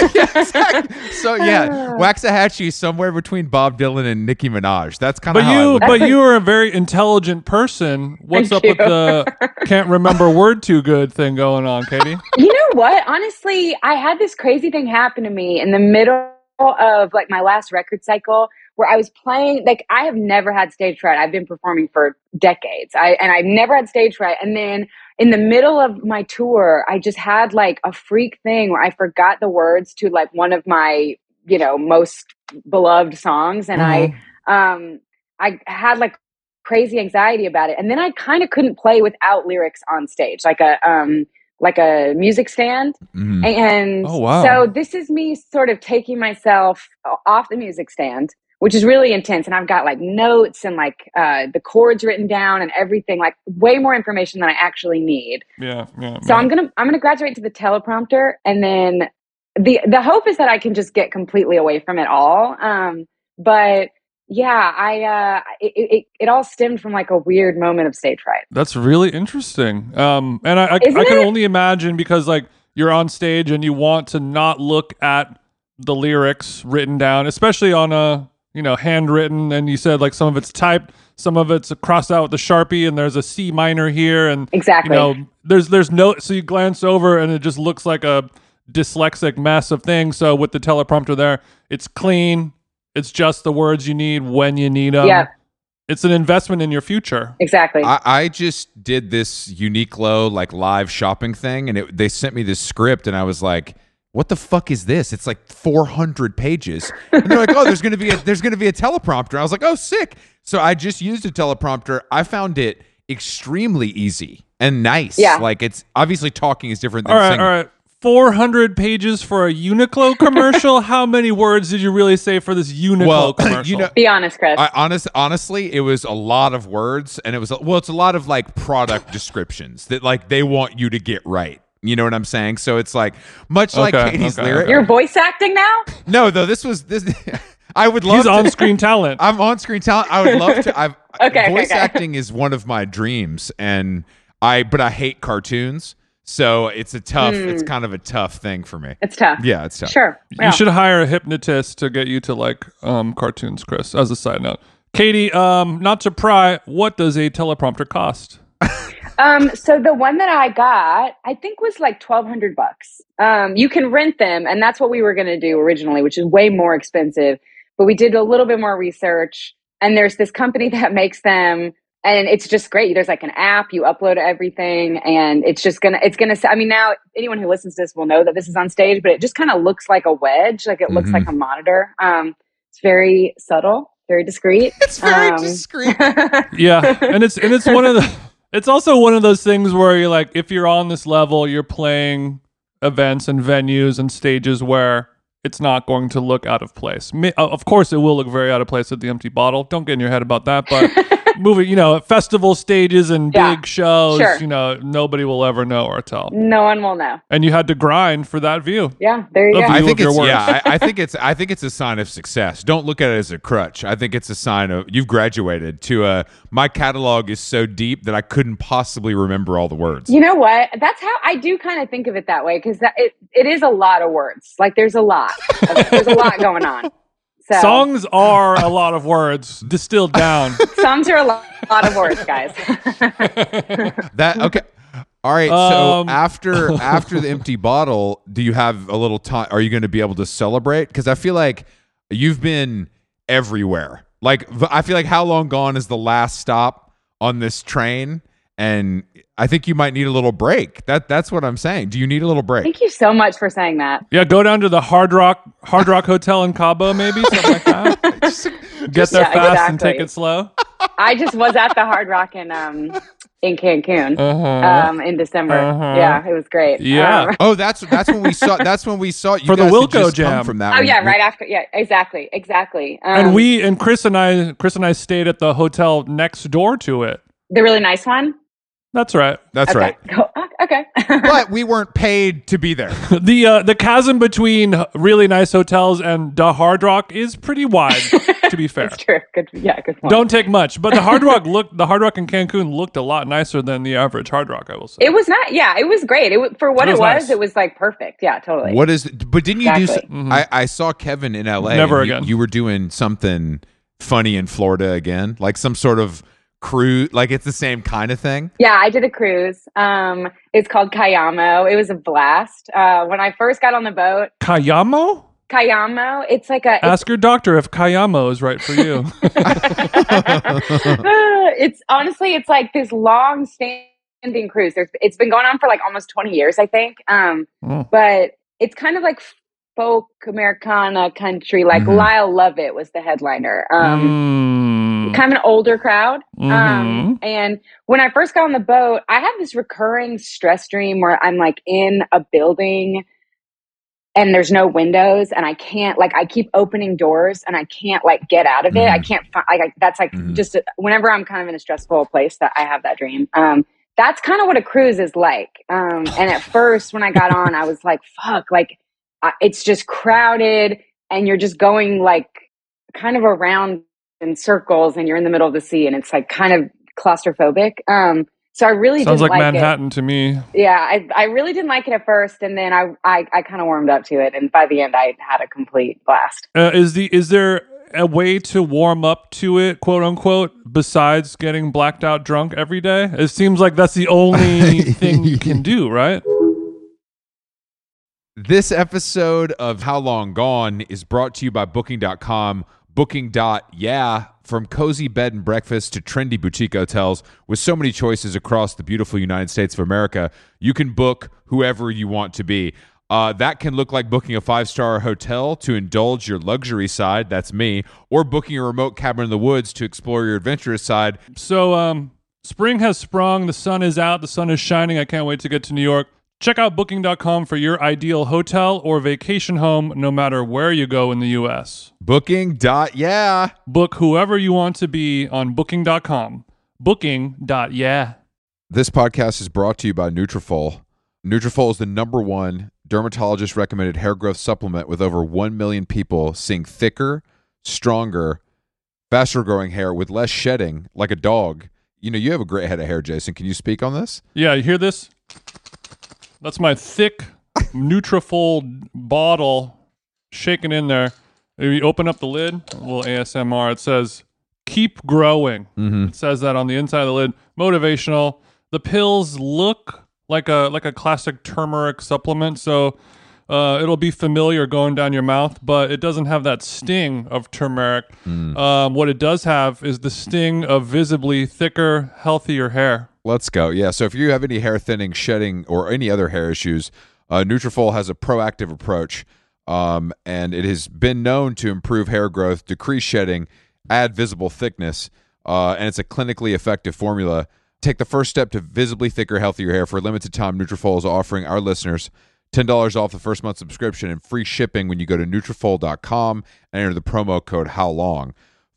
So yeah, Waxahachie is somewhere between Bob Dylan and Nicki Minaj. That's kind of But how I you, look but you are a very intelligent person. What's Thank up with you. the can't remember word too good thing going on, Katie? You know what? Honestly, I had this crazy thing happen to me in the middle of like my last record cycle where I was playing, like I have never had stage fright. I've been performing for decades. I and I've never had stage fright. And then in the middle of my tour, I just had like a freak thing where I forgot the words to like one of my, you know, most beloved songs. And Mhm. I um I had like crazy anxiety about it. And then I kind of couldn't play without lyrics on stage, like a um like a music stand. Mhm. And Oh, wow. so this is me sort of taking myself off the music stand, which is really intense. And I've got like notes and like uh, the chords written down and everything, like way more information than I actually need. Yeah, yeah. So yeah. I'm gonna I'm gonna graduate to the teleprompter, and then the the hope is that I can just get completely away from it all. Um, but yeah, I uh, it, it it all stemmed from like a weird moment of stage fright. That's really interesting. Um, and I, I, I Isn't can it? only imagine because like you're on stage and you want to not look at the lyrics written down, especially on a, you know, handwritten. And you said like some of it's typed, some of it's crossed out with the Sharpie, and there's a C minor here, and Exactly. you know, there's there's no. So you glance over and it just looks like a dyslexic mess of things. So with the teleprompter there, it's clean. It's just the words you need when you need them. Yeah. It's an investment in your future. Exactly. I, I just did this Uniqlo like live shopping thing, and it, they sent me this script, and I was like, "What the fuck is this?" It's like four hundred pages, and they're like, "Oh, there's gonna be a there's gonna be a teleprompter." I was like, "Oh, sick!" So I just used a teleprompter. I found it extremely easy and nice. Yeah. Like it's obviously talking is different than All right, singing. all right. four hundred pages for a Uniqlo commercial? How many words did you really say for this Uniqlo Well, commercial? you know, Be honest, Chris. I honest, honestly, it was a lot of words, and it was well, it's a lot of like product descriptions that like they want you to get right. You know what I'm saying? So it's like much like Okay, Katie's okay, lyric. okay. You're voice acting now? No, though this was this. I would love. He's to, on-screen talent. I'm on-screen talent. I would love to. I've Okay, okay, voice okay. acting is one of my dreams, and I but I hate cartoons, so it's a tough. It's kind of a tough thing for me. It's tough. Yeah, it's tough. Sure. You Yeah. should hire a hypnotist to get you to like um, cartoons, Chris, as a side note. Katie, um, not to pry, what does a teleprompter cost? Um, so the one that I got, I think was like twelve hundred bucks. Um, you can rent them, and that's what we were going to do originally, which is way more expensive. But we did a little bit more research, and there's this company that makes them, and it's just great. There's like an app, you upload everything, and it's just gonna, it's gonna. I mean, now anyone who listens to this will know that this is on stage, but it just kind of looks like a wedge, like it looks Mhm. like a monitor. Um, it's very subtle, very discreet. It's very Um, discreet. Yeah, and it's and it's one of the. It's also one of those things where you're like, if you're on this level, you're playing events and venues and stages where it's not going to look out of place. Ma- Of course, it will look very out of place at the Empty Bottle. Don't get in your head about that, but movie, you know, festival stages and Yeah, big shows, sure. you know, nobody will ever know or tell. No one will know. And you had to grind for that view. Yeah, there you The go. view I think of your it's words. yeah. I, I think it's I think it's a sign of success. Don't look at it as a crutch. I think it's a sign of you've graduated to a. My catalog is so deep that I couldn't possibly remember all the words. You know what? That's how I do kind of think of it that way because it it is a lot of words. Like there's a lot. Of, there's a lot going on. So Songs are a lot of words distilled down. songs are a lot, lot of words, guys. That okay. All right. Um, so after after the empty bottle, do you have a little time? Are you going to be able to celebrate? Because I feel like you've been everywhere. Like v- I feel like How Long Gone is the last stop on this train, and I think you might need a little break. That that's what I'm saying. Do you need a little break? Thank you so much for saying that. Yeah, go down to the Hard Rock Hard Rock Hotel in Cabo, maybe something like that. Get there yeah, fast and exactly. take it slow. I just was at the Hard Rock in um in Cancun Uh-huh. um in December. Uh-huh. Yeah, it was great. Yeah. Um, Oh, that's that's when we saw. That's when we saw you For the guys had Wilco just come Jam. from that. oh one. yeah, right after. Yeah, exactly, exactly. Um, And we and Chris and I Chris and I stayed at the hotel next door to it. the really nice one. That's right. That's okay. right. Cool. Okay. But we weren't paid to be there. The uh, the chasm between really nice hotels and the Hard Rock is pretty wide, to be fair. It's true. Good. Yeah. Good point. Don't take much, but the Hard Rock looked the Hard Rock in Cancun looked a lot nicer than the average Hard Rock, I will say. It was not. Yeah, it was great. It was, for what It it was was. nice. It was like perfect. Yeah, totally. What is? But didn't you do? Exactly. Some, I I saw Kevin in L A. Never and you- again. You were doing something funny in Florida again, like some sort of cruise. Like it's the same kind of thing. Yeah, I did a cruise. Um, it's called Cayamo. It was a blast. Uh, when I first got on the boat, Cayamo? Cayamo. It's like a. It's, Ask your doctor if Cayamo is right for you. it's honestly, it's like this long standing cruise. There's, it's been going on for like almost twenty years, I think. Um, Mm. but it's kind of like folk Americana country. Like Mhm. Lyle Lovett was the headliner. Um, Mm. kind of an older crowd. Mhm. Um, and when I first got on the boat, I had this recurring stress dream where I'm like in a building and there's no windows and I can't like, I keep opening doors and I can't like get out of it. I Mhm. can't find, like, I, that's like Mhm. just a, whenever I'm kind of in a stressful place that I have that dream. Um, that's kind of what a cruise is like. Um, and at first when I got on, I was like, fuck, like uh, it's just crowded and you're just going like kind of around in circles and you're in the middle of the sea and it's like kind of claustrophobic. Um, so I really Sounds didn't like like Manhattan to me. it. Yeah, I, I really didn't like it at first, and then I I, I kind of warmed up to it, and by the end, I had a complete blast. Uh, is the is there a way to warm up to it, quote unquote, besides getting blacked out drunk every day? It seems like that's the only thing you can do, right? This episode of How Long Gone is brought to you by Booking dot com. Booking. Yeah, from cozy bed and breakfast to trendy boutique hotels, with so many choices across the beautiful United States of America, you can book whoever you want to be. Uh, that can look like booking a five-star hotel to indulge your luxury side, that's me, or booking a remote cabin in the woods to explore your adventurous side. So, um, spring has sprung. The sun is out. The sun is shining. I can't wait to get to New York. Check out Booking dot com for your ideal hotel or vacation home, no matter where you go in the U S. Booking. Yeah. Book whoever you want to be on Booking dot com. Booking. Yeah. This podcast is brought to you by Nutrafol. Nutrafol is the number one dermatologist-recommended hair growth supplement, with over one million people seeing thicker, stronger, faster-growing hair with less shedding, like a dog. You know, you have a great head of hair, Jason. Can you speak on this? Yeah, you hear this? That's my thick Nutrafol bottle shaking in there. If you open up the lid, a little A S M R, it says, keep growing. Mm-hmm. It says that on the inside of the lid. Motivational. The pills look like a like a classic turmeric supplement, so uh, it'll be familiar going down your mouth, but it doesn't have that sting of turmeric. Mm. Um, what it does have is the sting of visibly thicker, healthier hair. Let's go. Yeah, so if you have any hair thinning, shedding, or any other hair issues, uh, Nutrafol has a proactive approach, um, and it has been known to improve hair growth, decrease shedding, add visible thickness, uh, and it's a clinically effective formula. Take the first step to visibly thicker, healthier hair. For a limited time, Nutrafol is offering our listeners ten dollars off the first month subscription and free shipping when you go to Nutrafol dot com and enter the promo code HowLong.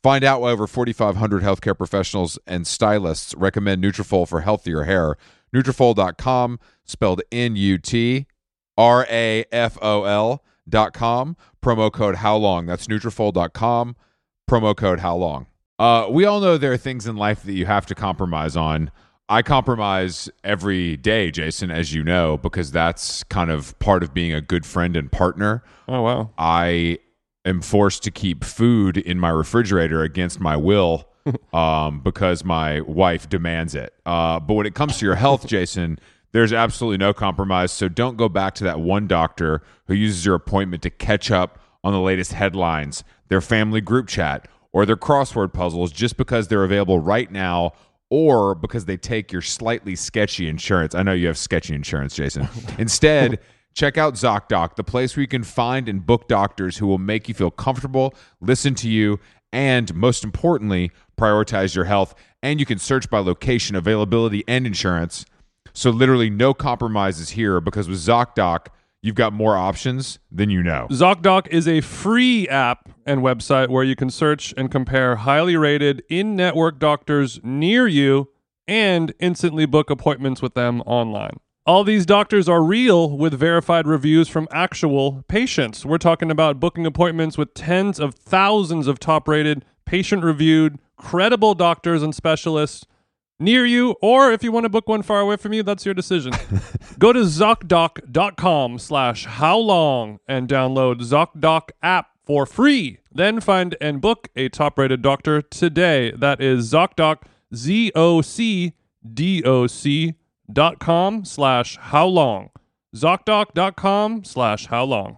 Find out why over forty-five hundred healthcare professionals and stylists recommend Nutrafol for healthier hair. Nutrafol dot com, spelled N U T R A F O L dot com. Promo code How Long. That's Nutrafol dot com. Promo code How Long. Uh, we all know there are things in life that you have to compromise on. I compromise every day, Jason, as you know, because that's kind of part of being a good friend and partner. Oh, wow. I am forced to keep food in my refrigerator against my will um, because my wife demands it. Uh, but when it comes to your health, Jason, there's absolutely no compromise. So don't go back to that one doctor who uses your appointment to catch up on the latest headlines, their family group chat, or their crossword puzzles just because they're available right now or because they take your slightly sketchy insurance. I know you have sketchy insurance, Jason. Instead, check out ZocDoc, the place where you can find and book doctors who will make you feel comfortable, listen to you, and most importantly, prioritize your health. And you can search by location, availability, and insurance. So literally no compromises here because with ZocDoc, you've got more options than you know. ZocDoc is a free app and website where you can search and compare highly rated in-network doctors near you and instantly book appointments with them online. All these doctors are real with verified reviews from actual patients. We're talking about booking appointments with tens of thousands of top-rated, patient-reviewed, credible doctors and specialists near you, or if you want to book one far away from you, that's your decision. Go to ZocDoc.com slash how long and download ZocDoc app for free. Then find and book a top-rated doctor today. That is ZocDoc, Z O C D O C dot com slash how long. ZocDoc.com slash how long.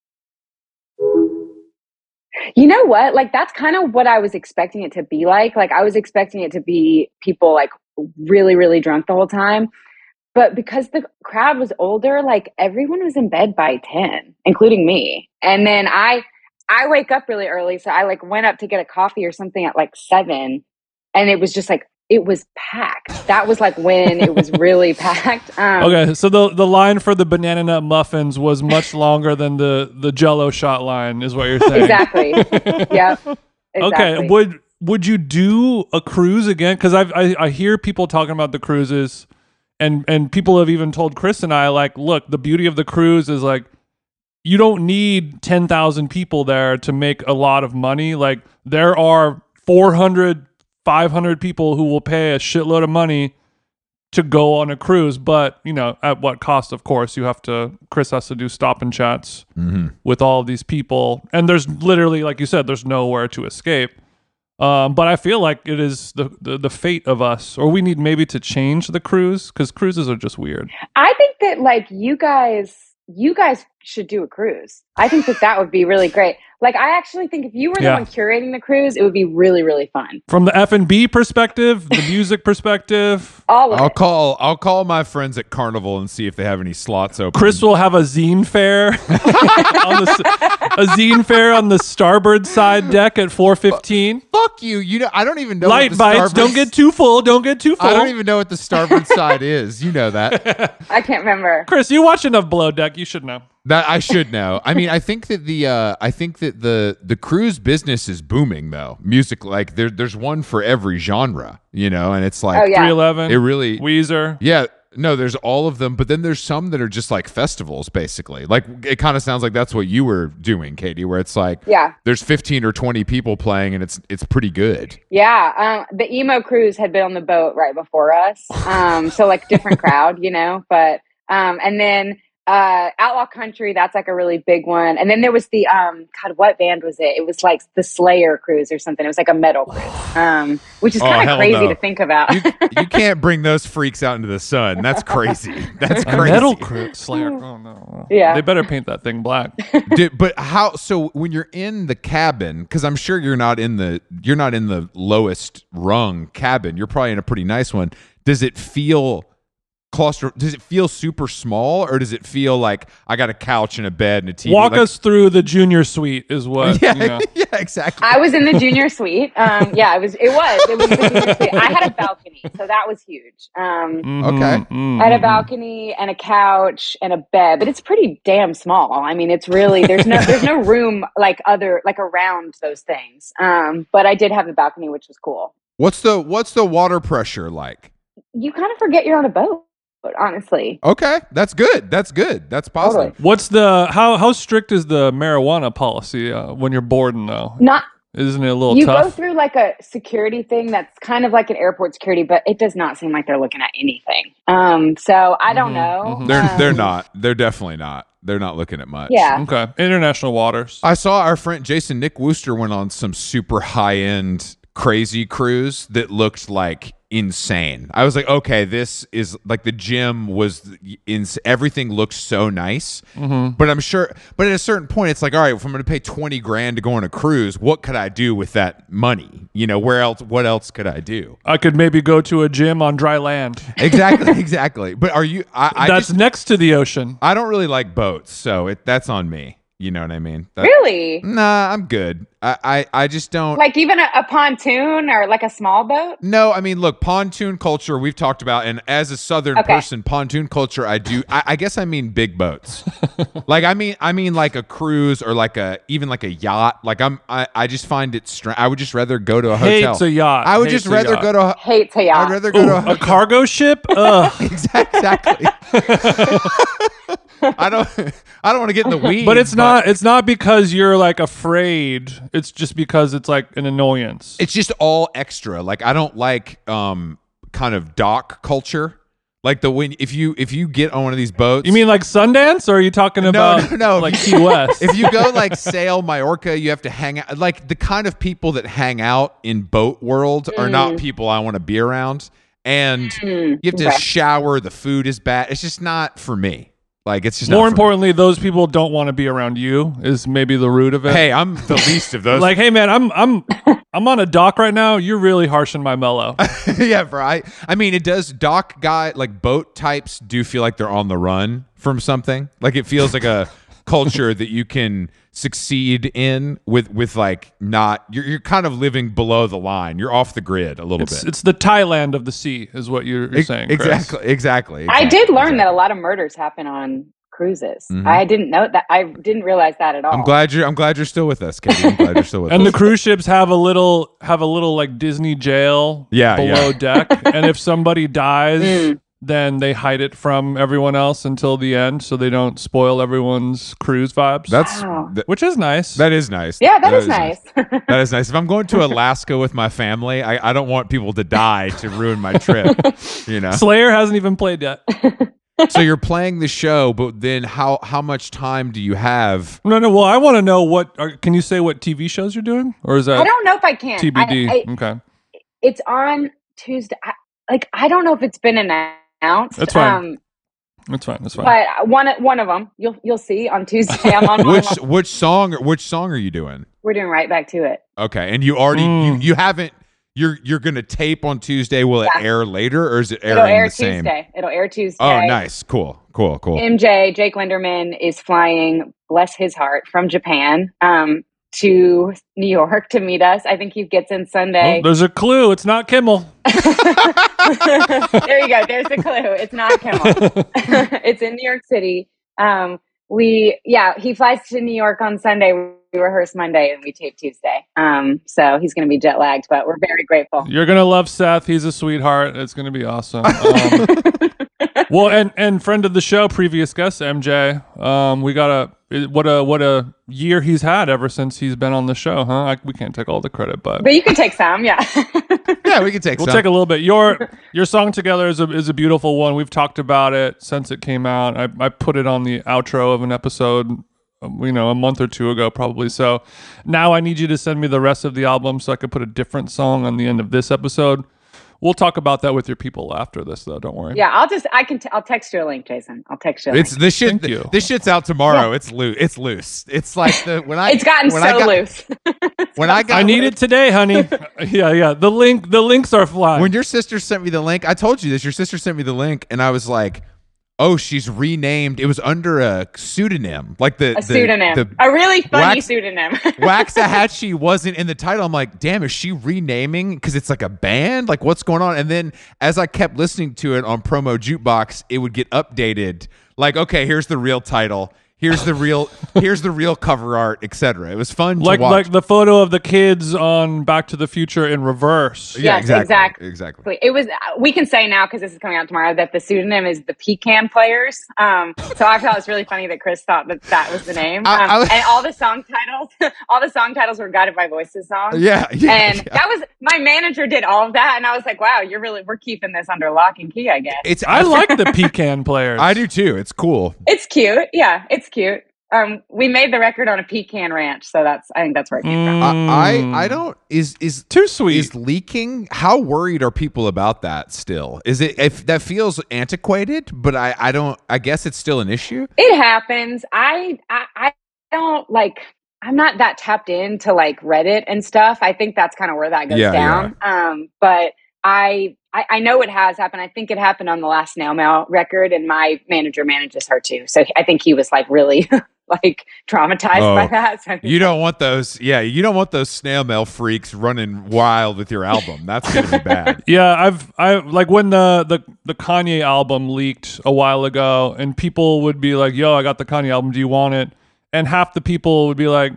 You know what? Like, that's kind of what I was expecting it to be like. Like, I was expecting it to be people like really, really drunk the whole time. But because the crowd was older, like everyone was in bed by ten, including me. And then I, I wake up really early. So I like went up to get a coffee or something at like seven. And it was just like, it was packed. That was like when it was really packed. Um, okay, so the the line for the banana nut muffins was much longer than the the Jell-O shot line, is what you're saying. Exactly. Yeah. Exactly. Okay. Would would you do a cruise again? Because I I I hear people talking about the cruises, and and people have even told Chris and I, like, look, the beauty of the cruise is like you don't need ten thousand people there to make a lot of money. Like there are four hundred five hundred people who will pay a shitload of money to go on a cruise, but you know, at what cost? Of course, you have to, Chris has to do stop and chats mm-hmm. with all of these people. And there's literally, like you said, there's nowhere to escape. Um, but I feel like it is the, the, the fate of us, or we need maybe to change the cruise because cruises are just weird. I think that like you guys, you guys should do a cruise. I think that that would be really great. Like, I actually think if you were the Yeah. one curating the cruise, it would be really, really fun. From the F and B perspective, the music perspective, All of I'll it. call I'll call my friends at Carnival and see if they have any slots open. Chris will have a zine fair, on the, a zine fair on the starboard side deck at four fifteen. Fuck you. You know I don't even know Light what the bites, starboard- don't get too full, don't get too full. I don't even know what the starboard side is. You know that. I can't remember. Chris, you watch enough Below Deck, you should know. That I should know. I mean, I think that the uh, I think that the the cruise business is booming though. Music, like there there's one for every genre, you know, and it's like Oh, yeah. three eleven, it really Weezer. yeah. No, there's all of them, but then there's some that are just like festivals, basically. Like it kind of sounds like that's what you were doing, Katie, where it's like Yeah. there's fifteen or twenty people playing, and it's it's pretty good. Yeah. Um, the emo cruise had been on the boat right before us. Um, so like different crowd, you know, but, um, and then, uh, Outlaw Country, that's like a really big one. And then there was the, um, God, what band was it? It was like the Slayer cruise or something. It was like a metal cruise, um, which is Oh, kind of hell crazy no. to think about. You, you can't bring those freaks out into the sun. That's crazy. That's A crazy. metal crew, Slayer. Oh no. Yeah. They better paint that thing black. Dude, but how? So when you're in the cabin, because I'm sure you're not in the you're not in the lowest rung cabin. You're probably in a pretty nice one. Does it feel claustro? Does it feel super small, or does it feel like I got a couch and a bed and a T V? Walk like, us through the junior suite is what. Yeah, you know. yeah, exactly. I was in the junior suite. Um, yeah, it was. It was. It was the junior suite. I had a balcony, so that was huge. Um, Mhm, Okay. mhm, I had a mhm. balcony and a couch and a bed, but it's pretty damn small. I mean, it's really there's no there's no room like other like around those things. Um, but I did have the balcony, which was cool. What's the what's the water pressure like? You kind of forget you're on a boat, honestly. Okay, that's good. That's good. That's positive. Totally. What's the how how strict is the marijuana policy uh, when you're boarding though? Not Isn't it a little you go tough? through like a security thing that's kind of like an airport security, but it does not seem like they're looking at anything. Um, so I don't Mhm, know. mhm. They're Um, they're not. They're definitely not. They're not looking at much. Yeah. Okay, international waters. I saw our friend Jason Nick Wooster went on some super high end crazy cruise that looked like insane. I was like, okay, this is like the gym was in everything looks so nice. Mm-hmm. But I'm sure, but at a certain point, it's like, all right, if I'm going to pay twenty grand to go on a cruise, what could I do with that money? You know, where else, what else could I do? I could maybe go to a gym on dry land. Exactly, exactly. But are you, I, I That's just, next to the ocean. I don't really like boats. So it, that's on me. You know what I mean? That- Really? Nah, I'm good. I, I, I just don't. Like even a, a pontoon or like a small boat? No, I mean, look, pontoon culture we've talked about, and as a Southern Okay. person, pontoon culture, I do. I, I guess I mean big boats. like I mean, I mean like a cruise or like a even like a yacht. Like I'm, I, I just find it. Str- I would just rather go to a hotel. Hates a yacht. I would Hates just a rather yacht. go to. A, Hates a I'd yacht. rather go Ooh, to a a hotel. cargo ship. Ugh. exactly. I don't. I don't want to get in the weeds. But it's not. It's not because you're like afraid. It's just because it's like an annoyance. It's just all extra. Like I don't like um kind of dock culture. Like the when if you if you get on one of these boats, You mean like Sundance, or are you talking about no, no. like Key West? if you go like sail Majorca, you have to hang out. Like the kind of people that hang out in boat world are not people I want to be around. And Mm, you have to okay. shower. The food is bad. It's just not for me. Like it's just not More for me. importantly, those people don't want to be around you. Is maybe the root of it. Hey, I'm the least of those. like, hey man, I'm I'm I'm on a dock right now. You're really harshing my mellow. yeah, bro. I, I mean, it does. Dock guy like boat types do feel like they're on the run from something. Like it feels like a culture that you can succeed in with with like not you're you're kind of living below the line. You're off the grid a little It's bit. it's the Thailand of the sea, is what you're, you're Ex- saying. Chris. exactly, exactly. I exactly, did learn exactly. that a lot of murders happen on cruises. Mhm. I didn't know that. I didn't realize that at all. I'm glad you're. I'm glad you're still with us, Katie. I'm glad you're still with And us. the cruise ships have a little have a little like Disney jail Yeah, below yeah. deck, and if somebody dies, Mm. then they hide it from everyone else until the end, so they don't spoil everyone's cruise vibes. That's Wow. th- which is nice. that is nice. Yeah, that is nice. That is nice. If I'm going to Alaska with my family, I, I don't want people to die to ruin my trip. You know. Slayer hasn't even played yet. So you're playing the show, but then how how much time do you have? No, no. Well, I want to know what. Are, can you say what T V shows you're doing, or is I that don't know if I can. T B D? I, I, Okay, it's on Tuesday. I, like I don't know if it's been announced. That's fine. Um, that's fine. That's fine. but one one of them you'll you'll see on Tuesday. I'm on one Which of 'em. which song which song are you doing? We're doing right back to it. Okay, and you already Mm. you, you haven't you're you're gonna tape on Tuesday. Will it Yeah. air later or is it airing It'll air the same? Tuesday. It'll air Tuesday. Oh, nice, cool, cool, cool. M J Jake Linderman is flying, bless his heart, from Japan um, to New York to meet us. I think he gets in Oh, Sunday. there's a clue. It's not Kimmel. There you go. There's the clue. It's not Kimmel. It's in New York City. Um, we yeah, he flies to New York on Sunday. We rehearse Monday and we tape Tuesday. Um, so he's going to be jet lagged, but we're very grateful. You're gonna love Seth. He's a sweetheart. It's gonna be awesome. Um, well, and and friend of the show, previous guest M J. Um, we got a what a what a year he's had ever since he's been on the show, huh? I, we can't take all the credit, but But you can take some, yeah. Yeah, we can take we'll some. take a little bit. Your your song together is a is a beautiful one. We've talked about it since it came out. I I put it on the outro of an episode, um, you know, a month or two ago, probably. So now I need you to send me the rest of the album so I could put a different song on the end of this episode. We'll talk about that with your people after this, though. Don't worry. Yeah, I'll just I can t- I'll text you a link, Jason. I'll text you. A It's link. this shit. Thank you. This shit's out tomorrow. Yeah. It's loose. It's loose. It's like the when I It's gotten when so I got, loose. when I got I need it today, honey. yeah, yeah. The link, the links are flying. when your sister sent me the link. I told you this. Your sister sent me the link, and I was like, "Oh, she's renamed. It was under a pseudonym, like the A the- pseudonym, The, a really funny wax- pseudonym. Waxahachie wasn't in the title. I'm like, damn, is she renaming because it's like a band? Like, what's going on? And then as I kept listening to it on Promo Jukebox, it would get updated. Like, okay, here's the real title. Here's the real. Here's the real cover art, et cetera. It was fun like to watch. like the photo of the kids on Back to the Future in reverse. yeah, Yes, exactly, exactly. exactly. It was. We can say now because this is coming out tomorrow that the pseudonym is the Pecan Players. Um, so I thought it was really funny that Chris thought that that was the name. Um, I- I was- and all the song titles, all the song titles were Guided by Voices songs. Yeah, yeah, and yeah. that was my manager did all of that, and I was like, "Wow, you're really we're keeping this under lock and key." I guess It's I like the pecan players. I do too. It's cool. it's cute. Yeah, it's cute. Um, we made the record on a pecan ranch, so that's I think that's where it came from. I, Mm. I I don't is is Too sweet. is leaking. How worried are people about that still? Is it if that feels antiquated? But I I don't. I guess it's still an issue. It happens. I, I I don't like. I'm not that tapped into like Reddit and stuff. I think that's kind of where that goes Yeah, down. Um, but I, I I know it has happened. I think it happened on the last Snail Mail record, and my manager manages her too. So I think he was like really like traumatized Oh, by that. So I think You don't want those. Yeah, you don't want those snail mail freaks running wild with your album. That's gonna be bad. Yeah, I've I like when the, the the Kanye album leaked a while ago, and people would be like, "Yo, I got the Kanye album. Do you want it?" And half the people would be like,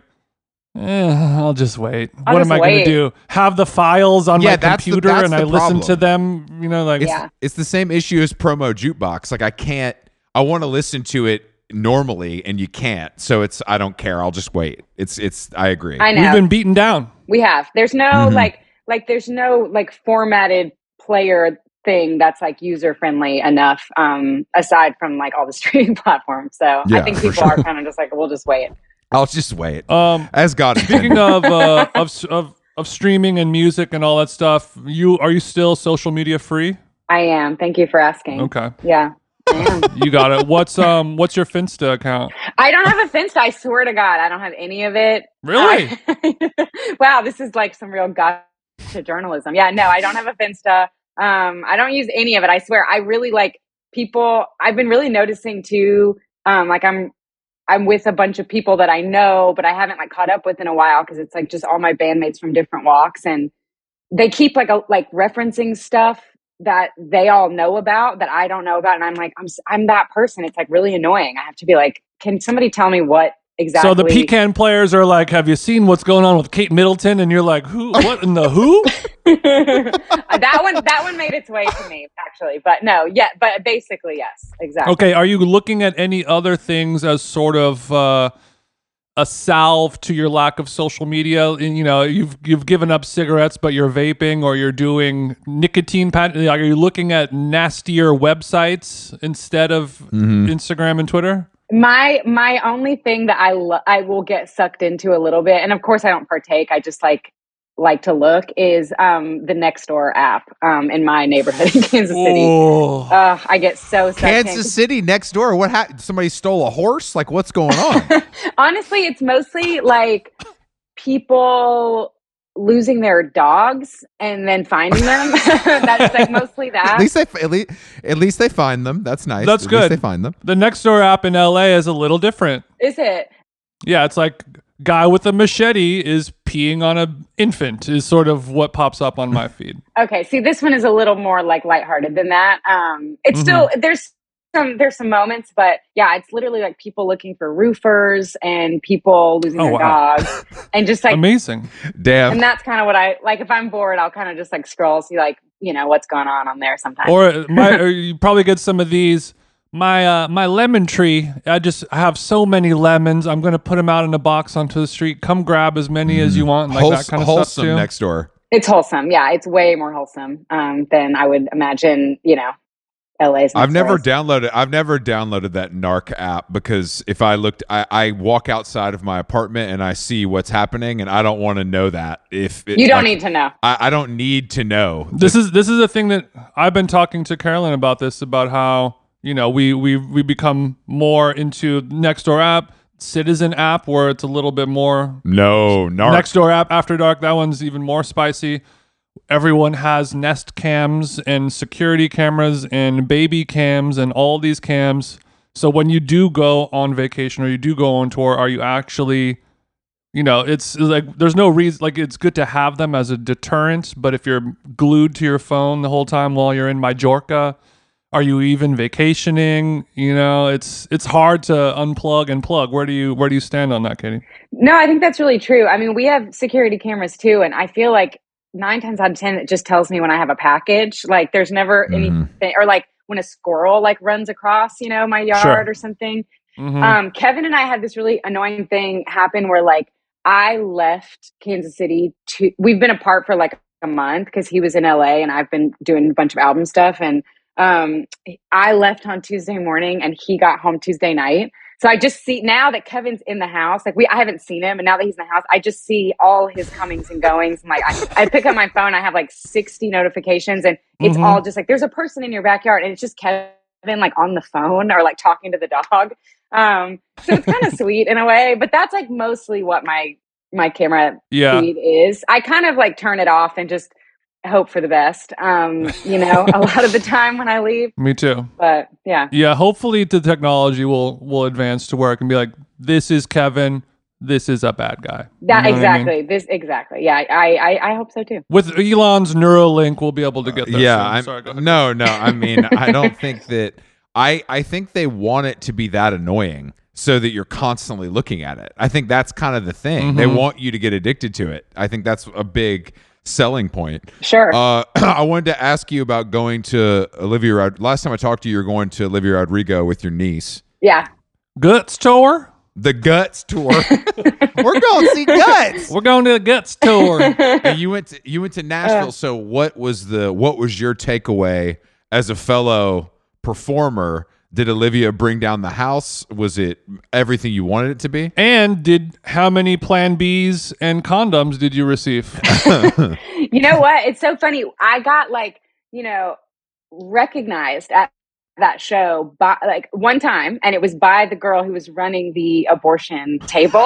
eh, "I'll just wait. I'll what just am I going wait." to do? Have the files on Yeah, my that's the- computer that's and the I listen problem. to them? You know, like It's Yeah. it's the same issue as Promo Jukebox. Like I can't. I want to listen to it normally, and you can't. So it's I don't care. I'll just wait. It's it's. I agree. I know we've been beaten down." we have. There's no Mhm. like like there's no like formatted player thing that's like user friendly enough. Um, aside from like all the streaming platforms, so Yeah, I think for people sure. are kind of just like, we'll just wait. I'll just wait. Um, As God speaking intended. of, uh, of of of streaming and music and all that stuff, you are you still social media free? I am. Thank you for asking. Okay, Yeah. I am. you got it. What's um what's your Finsta account? I don't have a Finsta. I swear to God, I don't have any of it. Really? I- wow, this is like some real gotcha journalism. Yeah, no, I don't have a Finsta. Um, I don't use any of it. I swear. I really like people. I've been really noticing too. Um, like I'm, I'm with a bunch of people that I know, but I haven't like caught up with in a while because it's like just all my bandmates from different walks, and they keep like a, like referencing stuff that they all know about that I don't know about, and I'm like, I'm s- I'm that person. It's like really annoying. I have to be like, can somebody tell me what exactly? So the pecan players are like, "Have you seen what's going on with Kate Middleton?" And you're like, "Who? What in the who?" that one that one made its way to me actually, but no, yeah, but basically yes, exactly. Okay, are you looking at any other things as sort of uh, a salve to your lack of social media? And, you know, you've you've given up cigarettes, but you're vaping, or you're doing nicotine pat. Are you looking at nastier websites instead of Instagram and Twitter? My my only thing that I lo- I will get sucked into a little bit, and of course I don't partake. I just like like to look is um, the Nextdoor app um, in my neighborhood in Kansas City. Oh. Uh, I get so sucked in. Kansas City next door. What happened? Somebody stole a horse? Like what's going on? Honestly, it's mostly like people losing their dogs and then finding them. That's like mostly that. At least they at least, at least they find them. That's nice. That's at good. Least they find them. The Nextdoor app in L A is a little different. Is it? Yeah, it's like guy with a machete is peeing on a infant is sort of what pops up on my feed. Okay, see, this one is a little more like lighthearted than that. Um, it's Mhm. still there's some there's some moments, but yeah, it's literally like people looking for roofers and people losing Oh, their wow. dogs, and just like, Amazing. Damn. and that's kind of what I like. If I'm bored, I'll kind of just like scroll, see like you know what's going on on there sometimes. Or my, or you probably get some of these. My uh, my lemon tree. I just I have so many lemons. I'm gonna put them out in a box onto the street. Come grab as many as you want. Like Wholes- that kind of wholesome stuff too. next door. It's wholesome, yeah. It's way more wholesome um, than I would imagine. You know, L A's. I've never downloaded. I've never downloaded that Narc app because if I looked, I, I walk outside of my apartment and I see what's happening, and I don't want to know that. If it, you don't like, need to know, I, I don't need to know. This is this is a thing that I've been talking to Carolyn about. This about how you know we we we become more into Nextdoor app, Citizen app, where it's a little bit more. No, Narc. Nextdoor app After Dark. That one's even more spicy. Everyone has Nest cams and security cameras and baby cams and all these cams. So when you do go on vacation or you do go on tour, are you actually, you know, it's like there's no reason, like it's good to have them as a deterrent. But if you're glued to your phone the whole time while you're in Majorca, are you even vacationing? You know, it's it's hard to unplug and plug. Where do you where do you stand on that, Katie? No, I think that's really true. I mean, we have security cameras too, and I feel like nine times out of ten, it just tells me when I have a package. Like there's never Mhm. anything, or like when a squirrel like runs across, you know, my yard Sure. or something. Mhm. Um, Kevin and I had this really annoying thing happen where like I left Kansas City to, we've been apart for like a month because he was in L A and I've been doing a bunch of album stuff. And um, I left on Tuesday morning and he got home Tuesday night. So I just see now that Kevin's in the house, like we, I haven't seen him. And now that he's in the house, I just see all his comings and goings. And like, I, I pick up my phone, I have like sixty notifications and it's Mhm. all just like, there's a person in your backyard and it's just Kevin like on the phone or like talking to the dog. Um, so it's kind of sweet in a way, but that's like mostly what my, my camera Yeah. feed is. I kind of like turn it off and just hope for the best. Um, you know, a lot of the time when I leave, Me too. but yeah. Yeah, hopefully the technology will will advance to where it can be like, this is Kevin, this is a bad guy. You That know what I exactly. mean? This exactly. Yeah, I, I I hope so too. With Elon's Neuralink, we'll be able to get there. Yeah, soon. I'm, Sorry, go ahead. no, no. I mean, I don't think that. I I think they want it to be that annoying so that you're constantly looking at it. I think that's kind of the thing. They Mhm. want you to get addicted to it. I think that's a big selling point. Sure. Uh, I wanted to ask you about going to Olivia. Rod- Last time I talked to you, you were going to Olivia Rodrigo with your niece. yeah. Guts tour? The Guts tour. We're going to see Guts. We're going to the Guts tour. And you went to you went to Nashville. So what was the what was your takeaway as a fellow performer? Did Olivia bring down the house? Was it everything you wanted it to be? And did how many Plan Bs and condoms did you receive? You know what? It's so funny. I got like, you know, recognized at that show by like one time, and it was by the girl who was running the abortion table.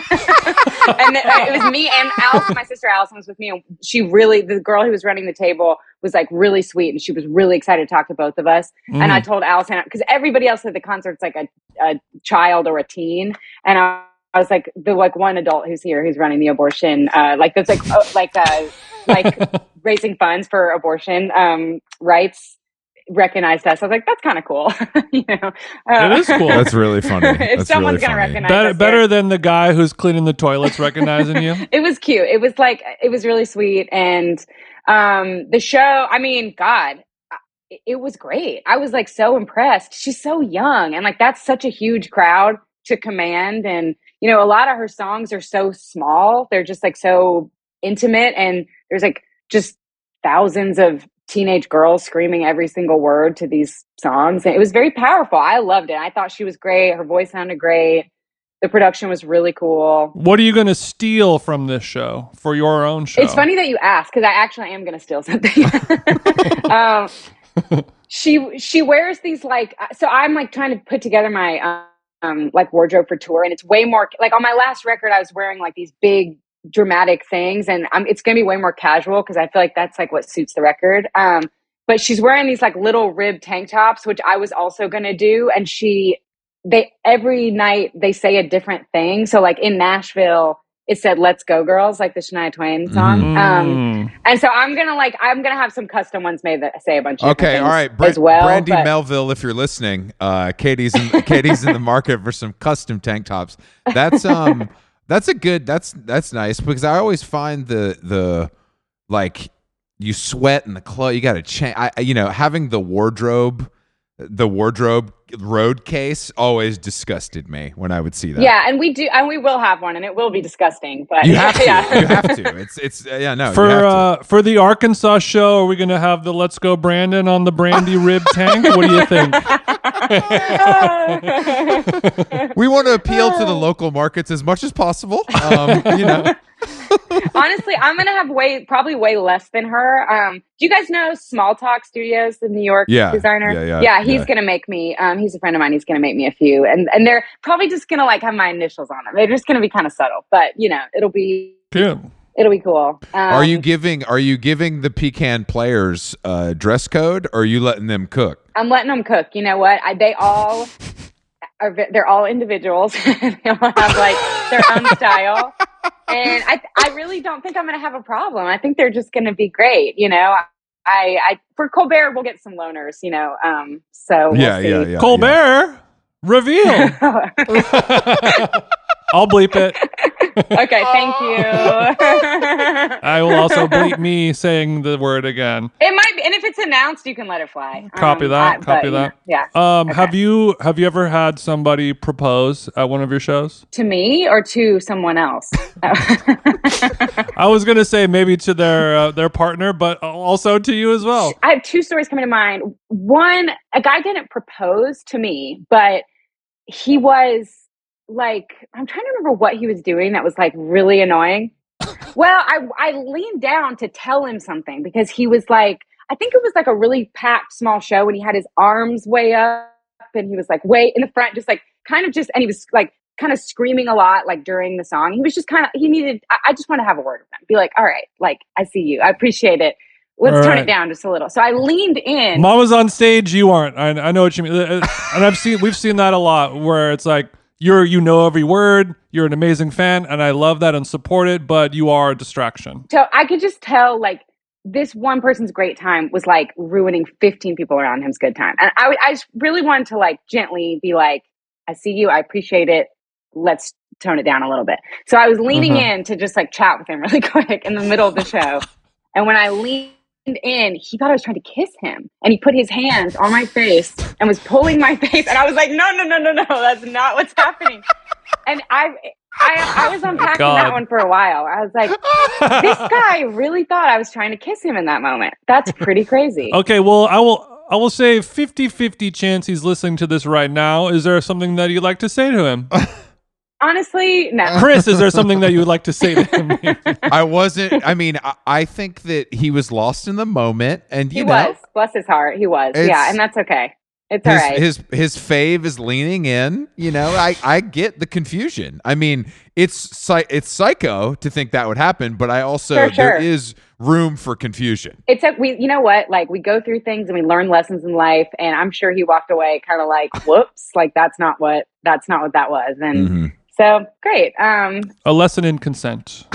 And it, it was me and Allison, my sister Allison was with me, and she really, the girl who was running the table was like really sweet, and she was really excited to talk to both of us. And I told Allison, because everybody else at the concert's like a, a child or a teen, and I, I was like the like one adult who's here who's running the abortion, uh, like that's like uh, like uh, like raising funds for abortion um, rights. Recognized us. I was like, that's kind of cool. You know, uh, It is cool. That's really funny. if That's someone's really gonna funny. recognize better us better here. than the guy who's cleaning the toilets recognizing you. It was cute. It was like it was really sweet, and um, the show. I mean, God, it, it was great. I was like so impressed. She's so young, and like that's such a huge crowd to command. And you know, a lot of her songs are so small. They're just like so intimate, and there's like just thousands of teenage girls screaming every single word to these songs. And it was very powerful. I loved it. I thought she was great. Her voice sounded great. The production was really cool. What are you going to steal from this show for your own show? It's funny that you ask because I actually am going to steal something. um, she she wears these like so I'm like trying to put together my um like wardrobe for tour, and it's way more like on my last record I was wearing like these big dramatic things, and um, it's going to be way more casual because I feel like that's like what suits the record. Um, but she's wearing these like little rib tank tops, which I was also going to do, and she they every night they say a different thing. So like in Nashville, it said "Let's Go Girls," like the Shania Twain song. Mm. Um, and so I'm gonna like I'm gonna have some custom ones made that say a bunch of Okay, different all things right, Bra- as well. Brandy but- Melville, if you're listening, uh, Katie's in, Katie's in the market for some custom tank tops. That's um, that's a good. That's that's nice because I always find the the like you sweat in the clothes. You got to change. I you know having the wardrobe the wardrobe road case always disgusted me when I would see that. Yeah, and we do, and we will have one, and it will be disgusting. But You have to. yeah. You have to. It's it's uh, yeah no. For you have to. uh for the Arkansas show, are we gonna have the Let's Go Brandon on the brandy rib tank? What do you think? We want to appeal to the local markets as much as possible. Um, you know. Honestly, I'm gonna have way probably way less than her. Um, do you guys know Small Talk Studios, the New York Yeah, designer? yeah, yeah, yeah. He's yeah. gonna make me. Um, he's a friend of mine. He's gonna make me a few, and and they're probably just gonna like have my initials on them. They're just gonna be kind of subtle, but you know, it'll be Yeah. it'll be cool. Um, Are you giving Are you giving the pecan players uh, dress code, or are you letting them cook? I'm letting them cook. You know what? I, they all are. ve- They're all individuals. They all have like their own style, and I I really don't think I'm gonna have a problem. I think they're just gonna be great. You know. I, I for Colbert we'll get some loners, you know. Um, so we'll yeah, see. yeah, yeah. Colbert reveal. I'll bleep it. Okay, thank you. I will also bleep me saying the word again. It might be, and if it's announced, you can let it fly. Copy Um, that. I- copy but, that. Yeah. Um, Okay. have you have you ever had somebody propose at one of your shows? To me or to someone else? I was gonna say maybe to their uh, their partner, but also to you as well. I have two stories coming to mind. One, a guy didn't propose to me, but he was like, I'm trying to remember what he was doing that was like really annoying. Well, I I leaned down to tell him something because he was like, I think it was like a really packed small show and he had his arms way up and he was like way in the front, just like kind of just, and he was like kind of screaming a lot like during the song. He was just kind of, he needed, I, I just want to have a word with him. Be like, all right, like, I see you. I appreciate it. Let's All tone right. it down just a little. So I leaned in. Mama's on stage, you aren't. I, I know what you mean, and I've seen we've seen that a lot where it's like you're you know every word, you're an amazing fan, and I love that and support it, but you are a distraction. So I could just tell like this one person's great time was like ruining fifteen people around him's good time. And I, I just really wanted to like gently be like, I see you. I appreciate it. Let's tone it down a little bit. So I was leaning Uh-huh. in to just like chat with him really quick in the middle of the show. And when I leaned in, he thought I was trying to kiss him. And he put his hands on my face and was pulling my face. And I was like, no, no, no, no, no. That's not what's happening. And I, I, I was unpacking God. that one for a while. I was like, this guy really thought I was trying to kiss him in that moment. That's pretty crazy. Okay, well, I will I will say fifty-fifty chance he's listening to this right now. Is there something that you'd like to say to him? Honestly, no. Chris, is there something that you would like to say to him? I wasn't. I mean, I, I think that he was lost in the moment, and you He know, was. Bless his heart. He was. It's- Yeah, and that's okay. It's all his, right. his his fave is leaning in. You know, I I get the confusion. I mean, it's psy- it's psycho to think that would happen, but I also Sure, there sure. is room for confusion. It's a, we, you know what? Like we go through things and we learn lessons in life. And I'm sure he walked away kind of like, whoops, like that's not what, that's not what that was. And Mhm. so great. Um, A lesson in consent.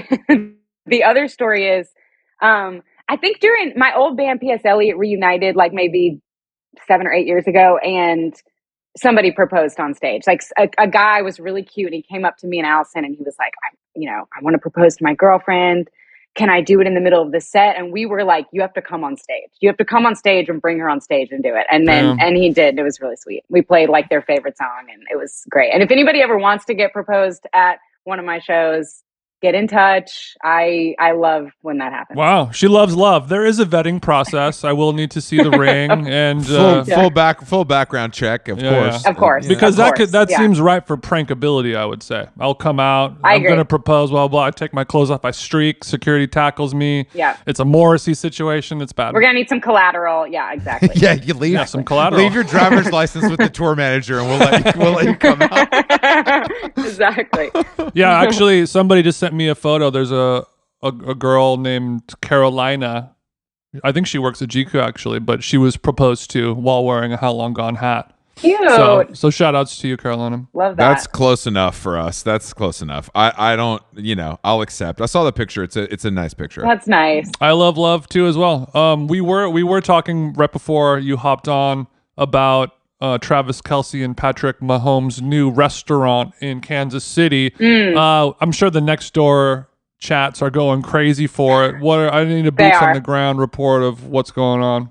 the other story is, um, I think during my old band P S Elliott reunited like maybe seven or eight years ago, and somebody proposed on stage. Like a, a guy was really cute, and he came up to me and Allison, and he was like, I, "You know, I want to propose to my girlfriend. Can I do it in the middle of the set?" And we were like, "You have to come on stage. You have to come on stage and bring her on stage and do it." And then, Damn. and he did. It was really sweet. We played like their favorite song, and it was great. And if anybody ever wants to get proposed at one of my shows, get in touch. I I love when that happens. Wow, she loves love. There is a vetting process. I will need to see the ring and Full, uh, Yeah. full back full background check, of Yeah, course. yeah. Of course. You know. because Of that could course, that yeah. seems ripe for prankability. I would say I'll come out. I I'm agree. gonna propose. Blah blah. I take my clothes off. I streak. Security tackles me. Yeah. It's a Morrissey situation. It's bad. We're gonna need some collateral. Yeah, exactly. Yeah, you leave Yeah, some collateral. leave your driver's license with the tour manager, and we'll let you, we'll let you come out. Exactly. Yeah, actually, somebody just sent me a photo. There's a, a a girl named Carolina. I think she works at G Q actually, but she was proposed to while wearing a How Long Gone hat. Cute. So, so shout outs to you, Carolina. Love that. That's close enough for us. That's close enough. I, I don't, you know, I'll accept. I saw the picture. It's a it's a nice picture. That's nice. I love love too as well. Um, we were we were talking right before you hopped on about uh, Travis Kelce and Patrick Mahomes' new restaurant in Kansas City. Mm. Uh, I'm sure the next door chats are going crazy for it. What are, I need a They boots on are. the ground report of what's going on.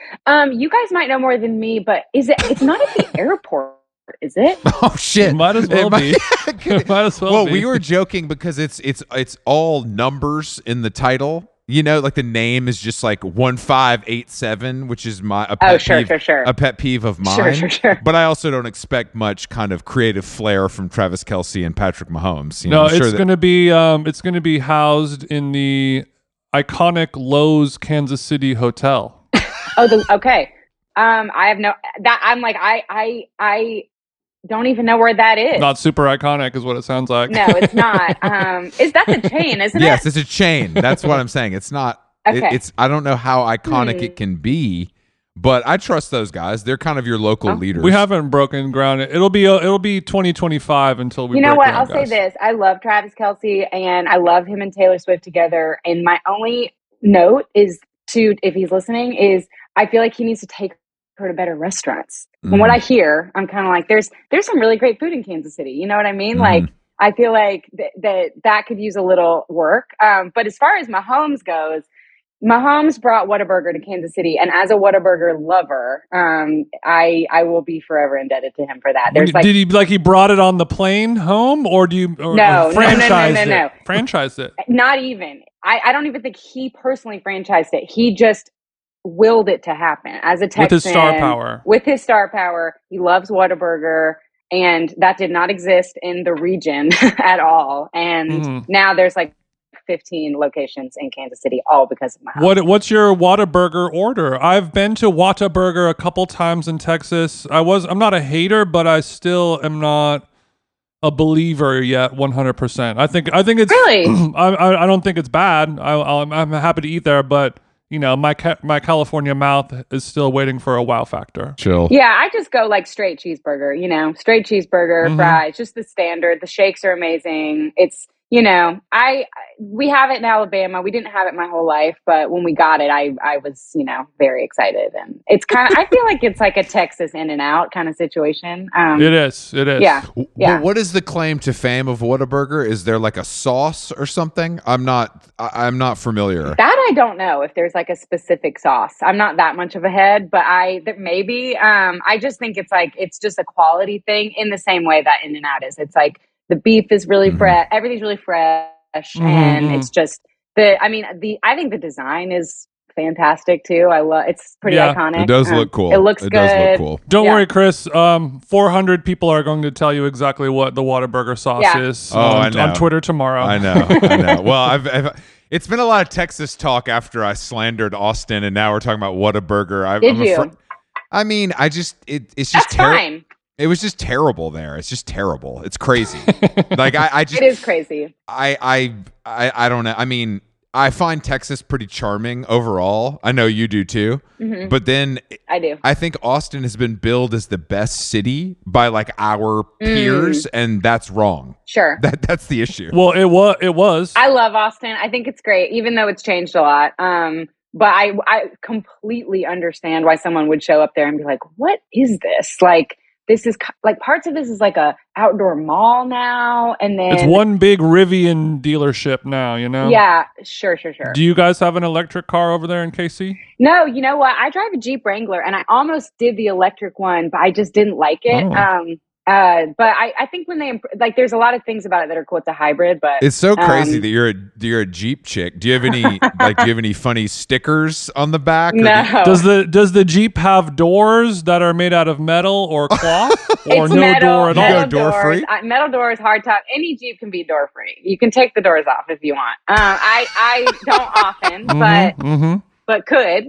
Um, you guys might know more than me, but is it? It's not at the airport, is it? Oh shit! It might as well It might- be. It might as well, well, be. we were joking because it's it's it's all numbers in the title. You know, like the name is just like one five eight seven, which is my a pet Oh, sure, peeve, sure, sure. a pet peeve of mine. Sure, sure, sure. But I also don't expect much kind of creative flair from Travis Kelce and Patrick Mahomes. You know, No, I'm sure it's that- going to be um, it's going to be housed in the iconic Lowe's Kansas City hotel. Oh, the, okay. Um, I have no that. I'm like I I I don't even know where that is. Not super iconic, is what it sounds like. No, it's not. Um, is that the chain? Isn't yes, it? it's a chain. That's what I'm saying. It's not. it- Okay. it's I don't know how iconic Hmm. it can be, but I trust those guys. They're kind of your local Oh. leaders. We haven't broken ground. It'll be uh, it'll be twenty twenty-five until we. You know break what? ground, I'll say guys. this. I love Travis Kelce and I love him and Taylor Swift together. And my only note is to, if he's listening, is I feel like he needs to take her to better restaurants. From what Mhm. I hear, I'm kind of like, there's there's some really great food in Kansas City. You know what I mean? Mhm. Like, I feel like th- that that could use a little work. Um, but as far as Mahomes goes, Mahomes brought Whataburger to Kansas City, and as a Whataburger lover, um, I I will be forever indebted to him for that. There's like Did he like he brought it on the plane home, or do you or, No, or no, no, no, franchised no, no. it? Franchised it. not even. I, I don't even think he personally franchised it. He just willed it to happen as a Texan With his star power. With his star power, he loves Whataburger, and that did not exist in the region at all. And Mhm. now there's like fifteen locations in Kansas City, all because of my house. What what's your Whataburger order? I've been to Whataburger a couple times in Texas. I was I'm not a hater, but I still am not a believer yet. one hundred percent. I think I think it's Really? I, I I don't think it's bad. I, I'm I'm happy to eat there, but you know my ca- my California mouth is still waiting for a wow factor. Chill. Yeah, I just go like straight cheeseburger, you know, straight cheeseburger, Mhm. fries, just the standard. The shakes are amazing. It's, you know, I we have it in Alabama. We didn't have it my whole life, but when we got it, I I was, you know, very excited. And it's kind of I feel like it's like a Texas In and Out kind of situation. Um, It is. It is. Yeah. W- Yeah. But what is the claim to fame of Whataburger? Is there like a sauce or something? I'm not. I, I'm not familiar. That I don't know if there's like a specific sauce. I'm not that much of a head, but I that maybe. Um, I just think it's like it's just a quality thing in the same way that In and Out is. It's like the beef is really Mhm. fresh, everything's really fresh, Mhm, and mhm. it's just the. I mean, the I think the design is fantastic too. I love. It's pretty Yeah. iconic. It does Um, look cool. It looks It good. does look cool. Don't Yeah. worry, Chris. Um, four hundred people are going to tell you exactly what the Whataburger sauce Yeah. is Oh, on, I know. on Twitter tomorrow. I know. I know. Well, I've, I've. It's been a lot of Texas talk after I slandered Austin, and now we're talking about Whataburger. I, Did I'm you? afra- I mean, I just it, it's just That's terrible. fine. It was just terrible there. It's just terrible. It's crazy. like I, I just It is crazy. I, I I I don't know. I mean, I find Texas pretty charming overall. I know you do too. Mhm. But then I do. I think Austin has been billed as the best city by like our Mm. peers, and that's wrong. Sure. That that's the issue. Well, it was. It was. I love Austin. I think it's great, even though it's changed a lot. Um, but I I completely understand why someone would show up there and be like, "What is this?" Like this is ki- like parts of this is like a outdoor mall now, and then it's one big Rivian dealership now. You know. Yeah, sure, sure, sure. Do you guys have an electric car over there in K C? No, you know what? I drive a Jeep Wrangler, and I almost did the electric one, but I just didn't like it. Oh. Um, uh, but I, I think when they imp- like, there's a lot of things about it that are cool. It's a hybrid, but It's so crazy Um, that you're a you're a Jeep chick. Do you have any like do you have any funny stickers on the back? Or do you- no. Does the Does the Jeep have doors that are made out of metal or cloth, or It's no metal, door at You all? go metal door doors. free? I, metal doors, hard top. Any Jeep can be door free. You can take the doors off if you want. Uh, I I don't often, but hmm but could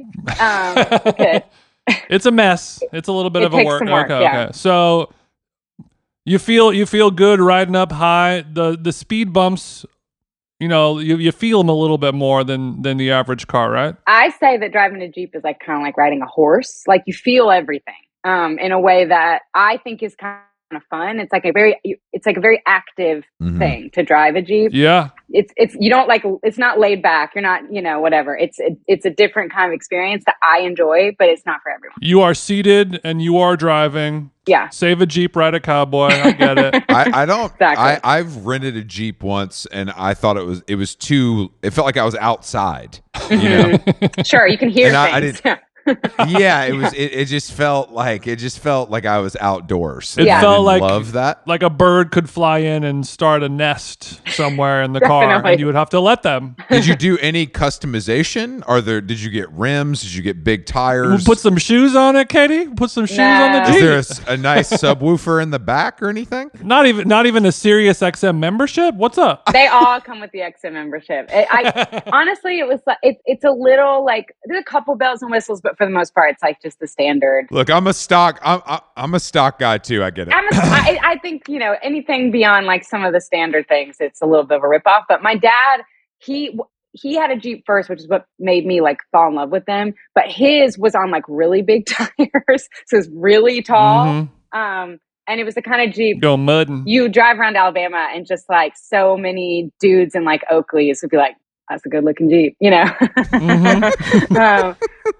um, could. It's a mess. It's a little bit It of a takes work. some work, okay, yeah. okay. So you feel you feel good riding up high. The the speed bumps, you know, you you feel them a little bit more than than the average car, right? I say that driving a Jeep is like kind of like riding a horse. Like you feel everything um, in a way that I think is kind of fun. It's like a very it's like a very active Mhm. thing to drive a Jeep. Yeah. It's it's you don't like it's not laid back. You're not you know whatever. It's it, it's a different kind of experience that I enjoy, but it's not for everyone. You are seated and you are driving. Yeah. Save a Jeep, ride a cowboy. I get it. I, I don't. Exactly. I, I've rented a Jeep once, and I thought it was it was too. It felt like I was outside. You know, Sure, you can hear And I- I things. didn't- yeah, it was. It, it just felt like it just felt like I was outdoors. It Yeah. felt I like love that. like a bird could fly in and start a nest somewhere in the car, Definitely. and you would have to let them. Did you do any customization? Are there? Did you get rims? Did you get big tires? Put some shoes on it, Katie. Put some shoes on the Nah. Is Jeep. there a s- a, nice subwoofer in the back or anything? Not even not even a Sirius X M membership. What's up? They all come with the X M membership. It, I honestly, it was like it, it's a little like there's a couple bells and whistles, but for the most part, it's like just the standard. Look, I'm a stock. I'm I- I'm a stock guy too. I get it. I'm a, I, I think you know anything beyond like some of the standard things, it's a little bit of a ripoff. But my dad, he he had a Jeep first, which is what made me like fall in love with them. But his was on like really big tires, so it's really tall. Mhm. Um, and it was the kind of Jeep Go mudding. you drive around Alabama and just like so many dudes in like Oakleys would be like, "That's a good looking Jeep," you know. Mhm. um,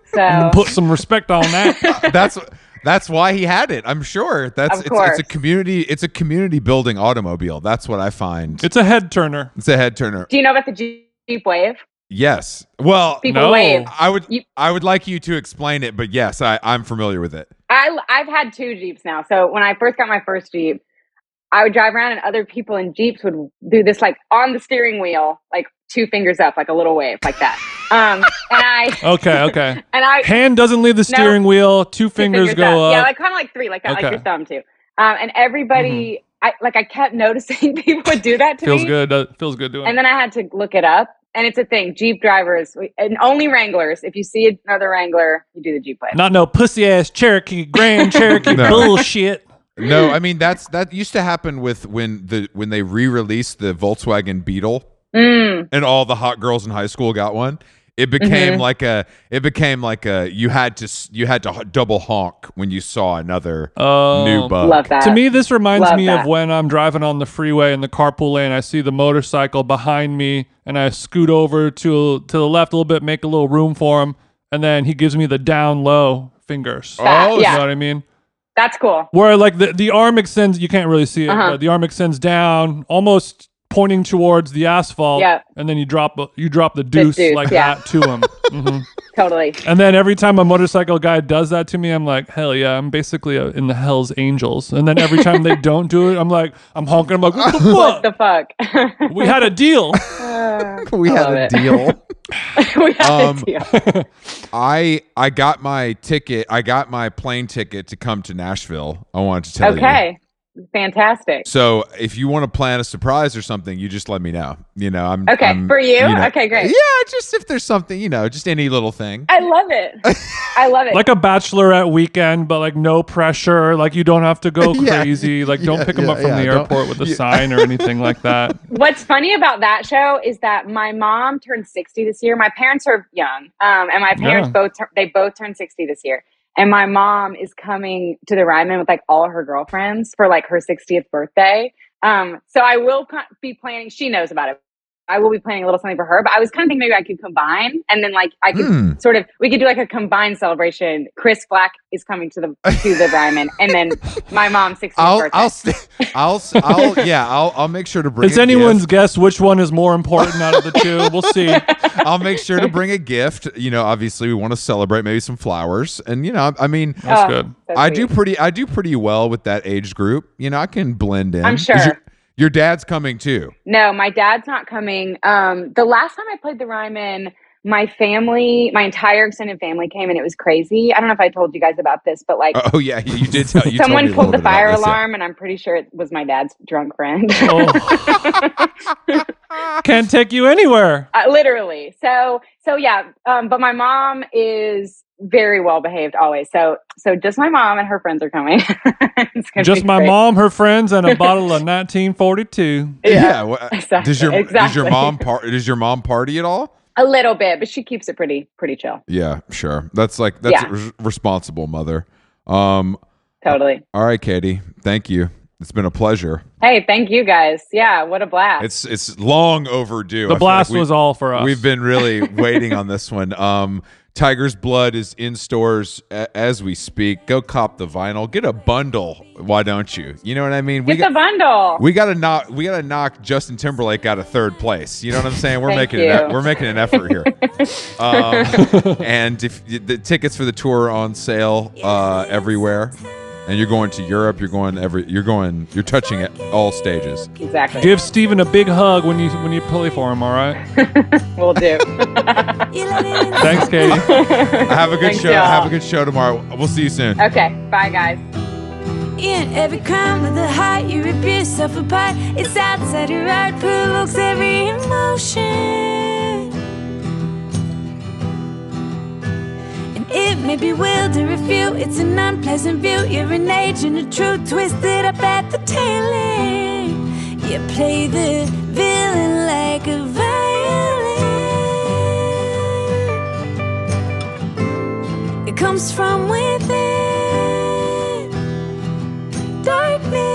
so Put some respect on that. That's that's why he had it. I'm sure. That's Of it's, it's a course. community. It's a community building automobile. That's what I find. It's a head turner. It's a head turner. do you know about the Jeep Wave? Yes. Well, People No. wave. I would You- I would like you to explain it, but yes, I, I'm familiar with it. I I've had two Jeeps now. So when I first got my first Jeep, I would drive around and other people in Jeeps would do this like on the steering wheel, like two fingers up, like a little wave, like that. Um, and I Okay, okay. and I Hand doesn't leave the steering wheel. Two two fingers, go up. Yeah, like kind of like three, like that, Okay. like your thumb too. Um, and everybody, I like I kept noticing people would do that to Feels me. good. Uh, feels good doing. And it. then I had to look it up. And it's a thing. Jeep drivers and only Wranglers. If you see another Wrangler, you do the Jeep wave. Not no pussy ass Cherokee, Grand Cherokee No. bullshit. No, I mean that's that used to happen with when the when they re-released the Volkswagen Beetle Mm, and all the hot girls in high school got one. It became Mhm. like a it became like a you had to s- you had to h- double honk when you saw another Oh. new bug. love that. To me, this reminds Love me that. of when I'm driving on the freeway in the carpool lane. I see the motorcycle behind me, and I scoot over to to the left a little bit, make a little room for him, and then he gives me the down low fingers. That- Oh, yeah. You know what I mean? That's cool. Where like the, the arm extends, you can't really see it, Uh-huh. but the arm extends down, almost pointing towards the asphalt, Yeah. and then you drop a- you drop the deuce, deuce, like yeah. that to him. hmm Totally. And then every time a motorcycle guy does that to me, I'm like, hell yeah, I'm basically a, in the Hell's Angels. And then every time they don't do it, I'm like, I'm honking. I'm like, what the What fuck? the fuck? We had a deal. Uh, We I had love a it. deal. we had Um, a deal. I I got my ticket. I got my plane ticket to come to Nashville. I wanted to tell you. Okay. Fantastic. So if you want to plan a surprise or something, you just let me know. You know, I'm Okay, I'm- for you? know- Okay, great. Yeah, just if there's something, you know, just any little thing. I love it. I love it. Like a bachelorette weekend, but like no pressure. Like you don't have to go Yeah. crazy. Like don't Yeah, pick them yeah, up from yeah, the don't- airport with a yeah. sign or anything like that. What's funny about that show is that my mom turned sixty this year. My parents are young, um, and my parents Yeah. both tur- they both turned sixty this year. And my mom is coming to the Ryman with like all her girlfriends for like her sixtieth birthday. Um, so I will co- be planning. She knows about it. I will be planning a little something for her. But I was kind of thinking maybe I could combine, and then like I could Hmm. sort of we could do like a combined celebration. Chris Black is coming to the to the Ryman, and then my mom's sixtieth I'll birthday. I'll st- I'll s- I'll yeah I'll I'll make sure to bring. It's a anyone's gift. guess which one is more important out of the two. We'll see. I'll make sure to bring a gift. You know, obviously we want to celebrate, maybe some flowers, and you know, I mean, That's Oh, good. so I sweet. do pretty I do pretty well with that age group. You know, I can blend in. I'm 'Cause sure. Your, your dad's coming too. No, my dad's not coming. Um, the last time I played the Ryman, my family, my entire extended family came, and it was crazy. I don't know if I told you guys about this, but like Oh yeah, you, you did tell. You told someone me a pulled little the bit about fire this, yeah. alarm, and I'm pretty sure it was my dad's drunk friend. Oh. Can't take you anywhere. uh, literally. So, so yeah. Um, but my mom is very well behaved always. So, so just my mom and her friends are coming. It's gonna Just be my great. mom, her friends, and a bottle of nineteen forty-two. Yeah. Yeah, wha- exactly, Does your does exactly. your mom par- does your mom party at all? A little bit, but she keeps it pretty, pretty chill. Yeah, sure. That's like that's Yeah. a res- responsible mother. Um. Totally. All right, Katie. Thank you. It's been a pleasure. Hey, thank you guys. Yeah, what a blast. It's it's long overdue. I The feel blast like we- was all for us. We've been really waiting on this one. Um, Tiger's Blood is in stores a- as we speak. Go cop the vinyl. Get a bundle. Why don't you? You know what I mean? Get we got, the bundle. We gotta knock. We gotta knock Justin Timberlake out of third place. You know what I'm saying? We're Thank making an, you. we're making an effort here. um, and if the tickets for the tour are on sale uh, everywhere, and you're going to Europe, you're going every, you're going, you're touching at all stages. Exactly. Give Steven a big hug when you when you play for him. All right. We'll do. Thanks, Katie. Have a good Thanks, show. y'all. Have a good show tomorrow. We'll see you soon. Okay. Bye, guys. In every crime with a heart, you rip yourself apart. It's outside your art, provokes every emotion. And it may bewilder a few, it's an unpleasant view. You're an agent of truth, twisted up at the tail end. You play the villain like a violin. It comes from within. Darkness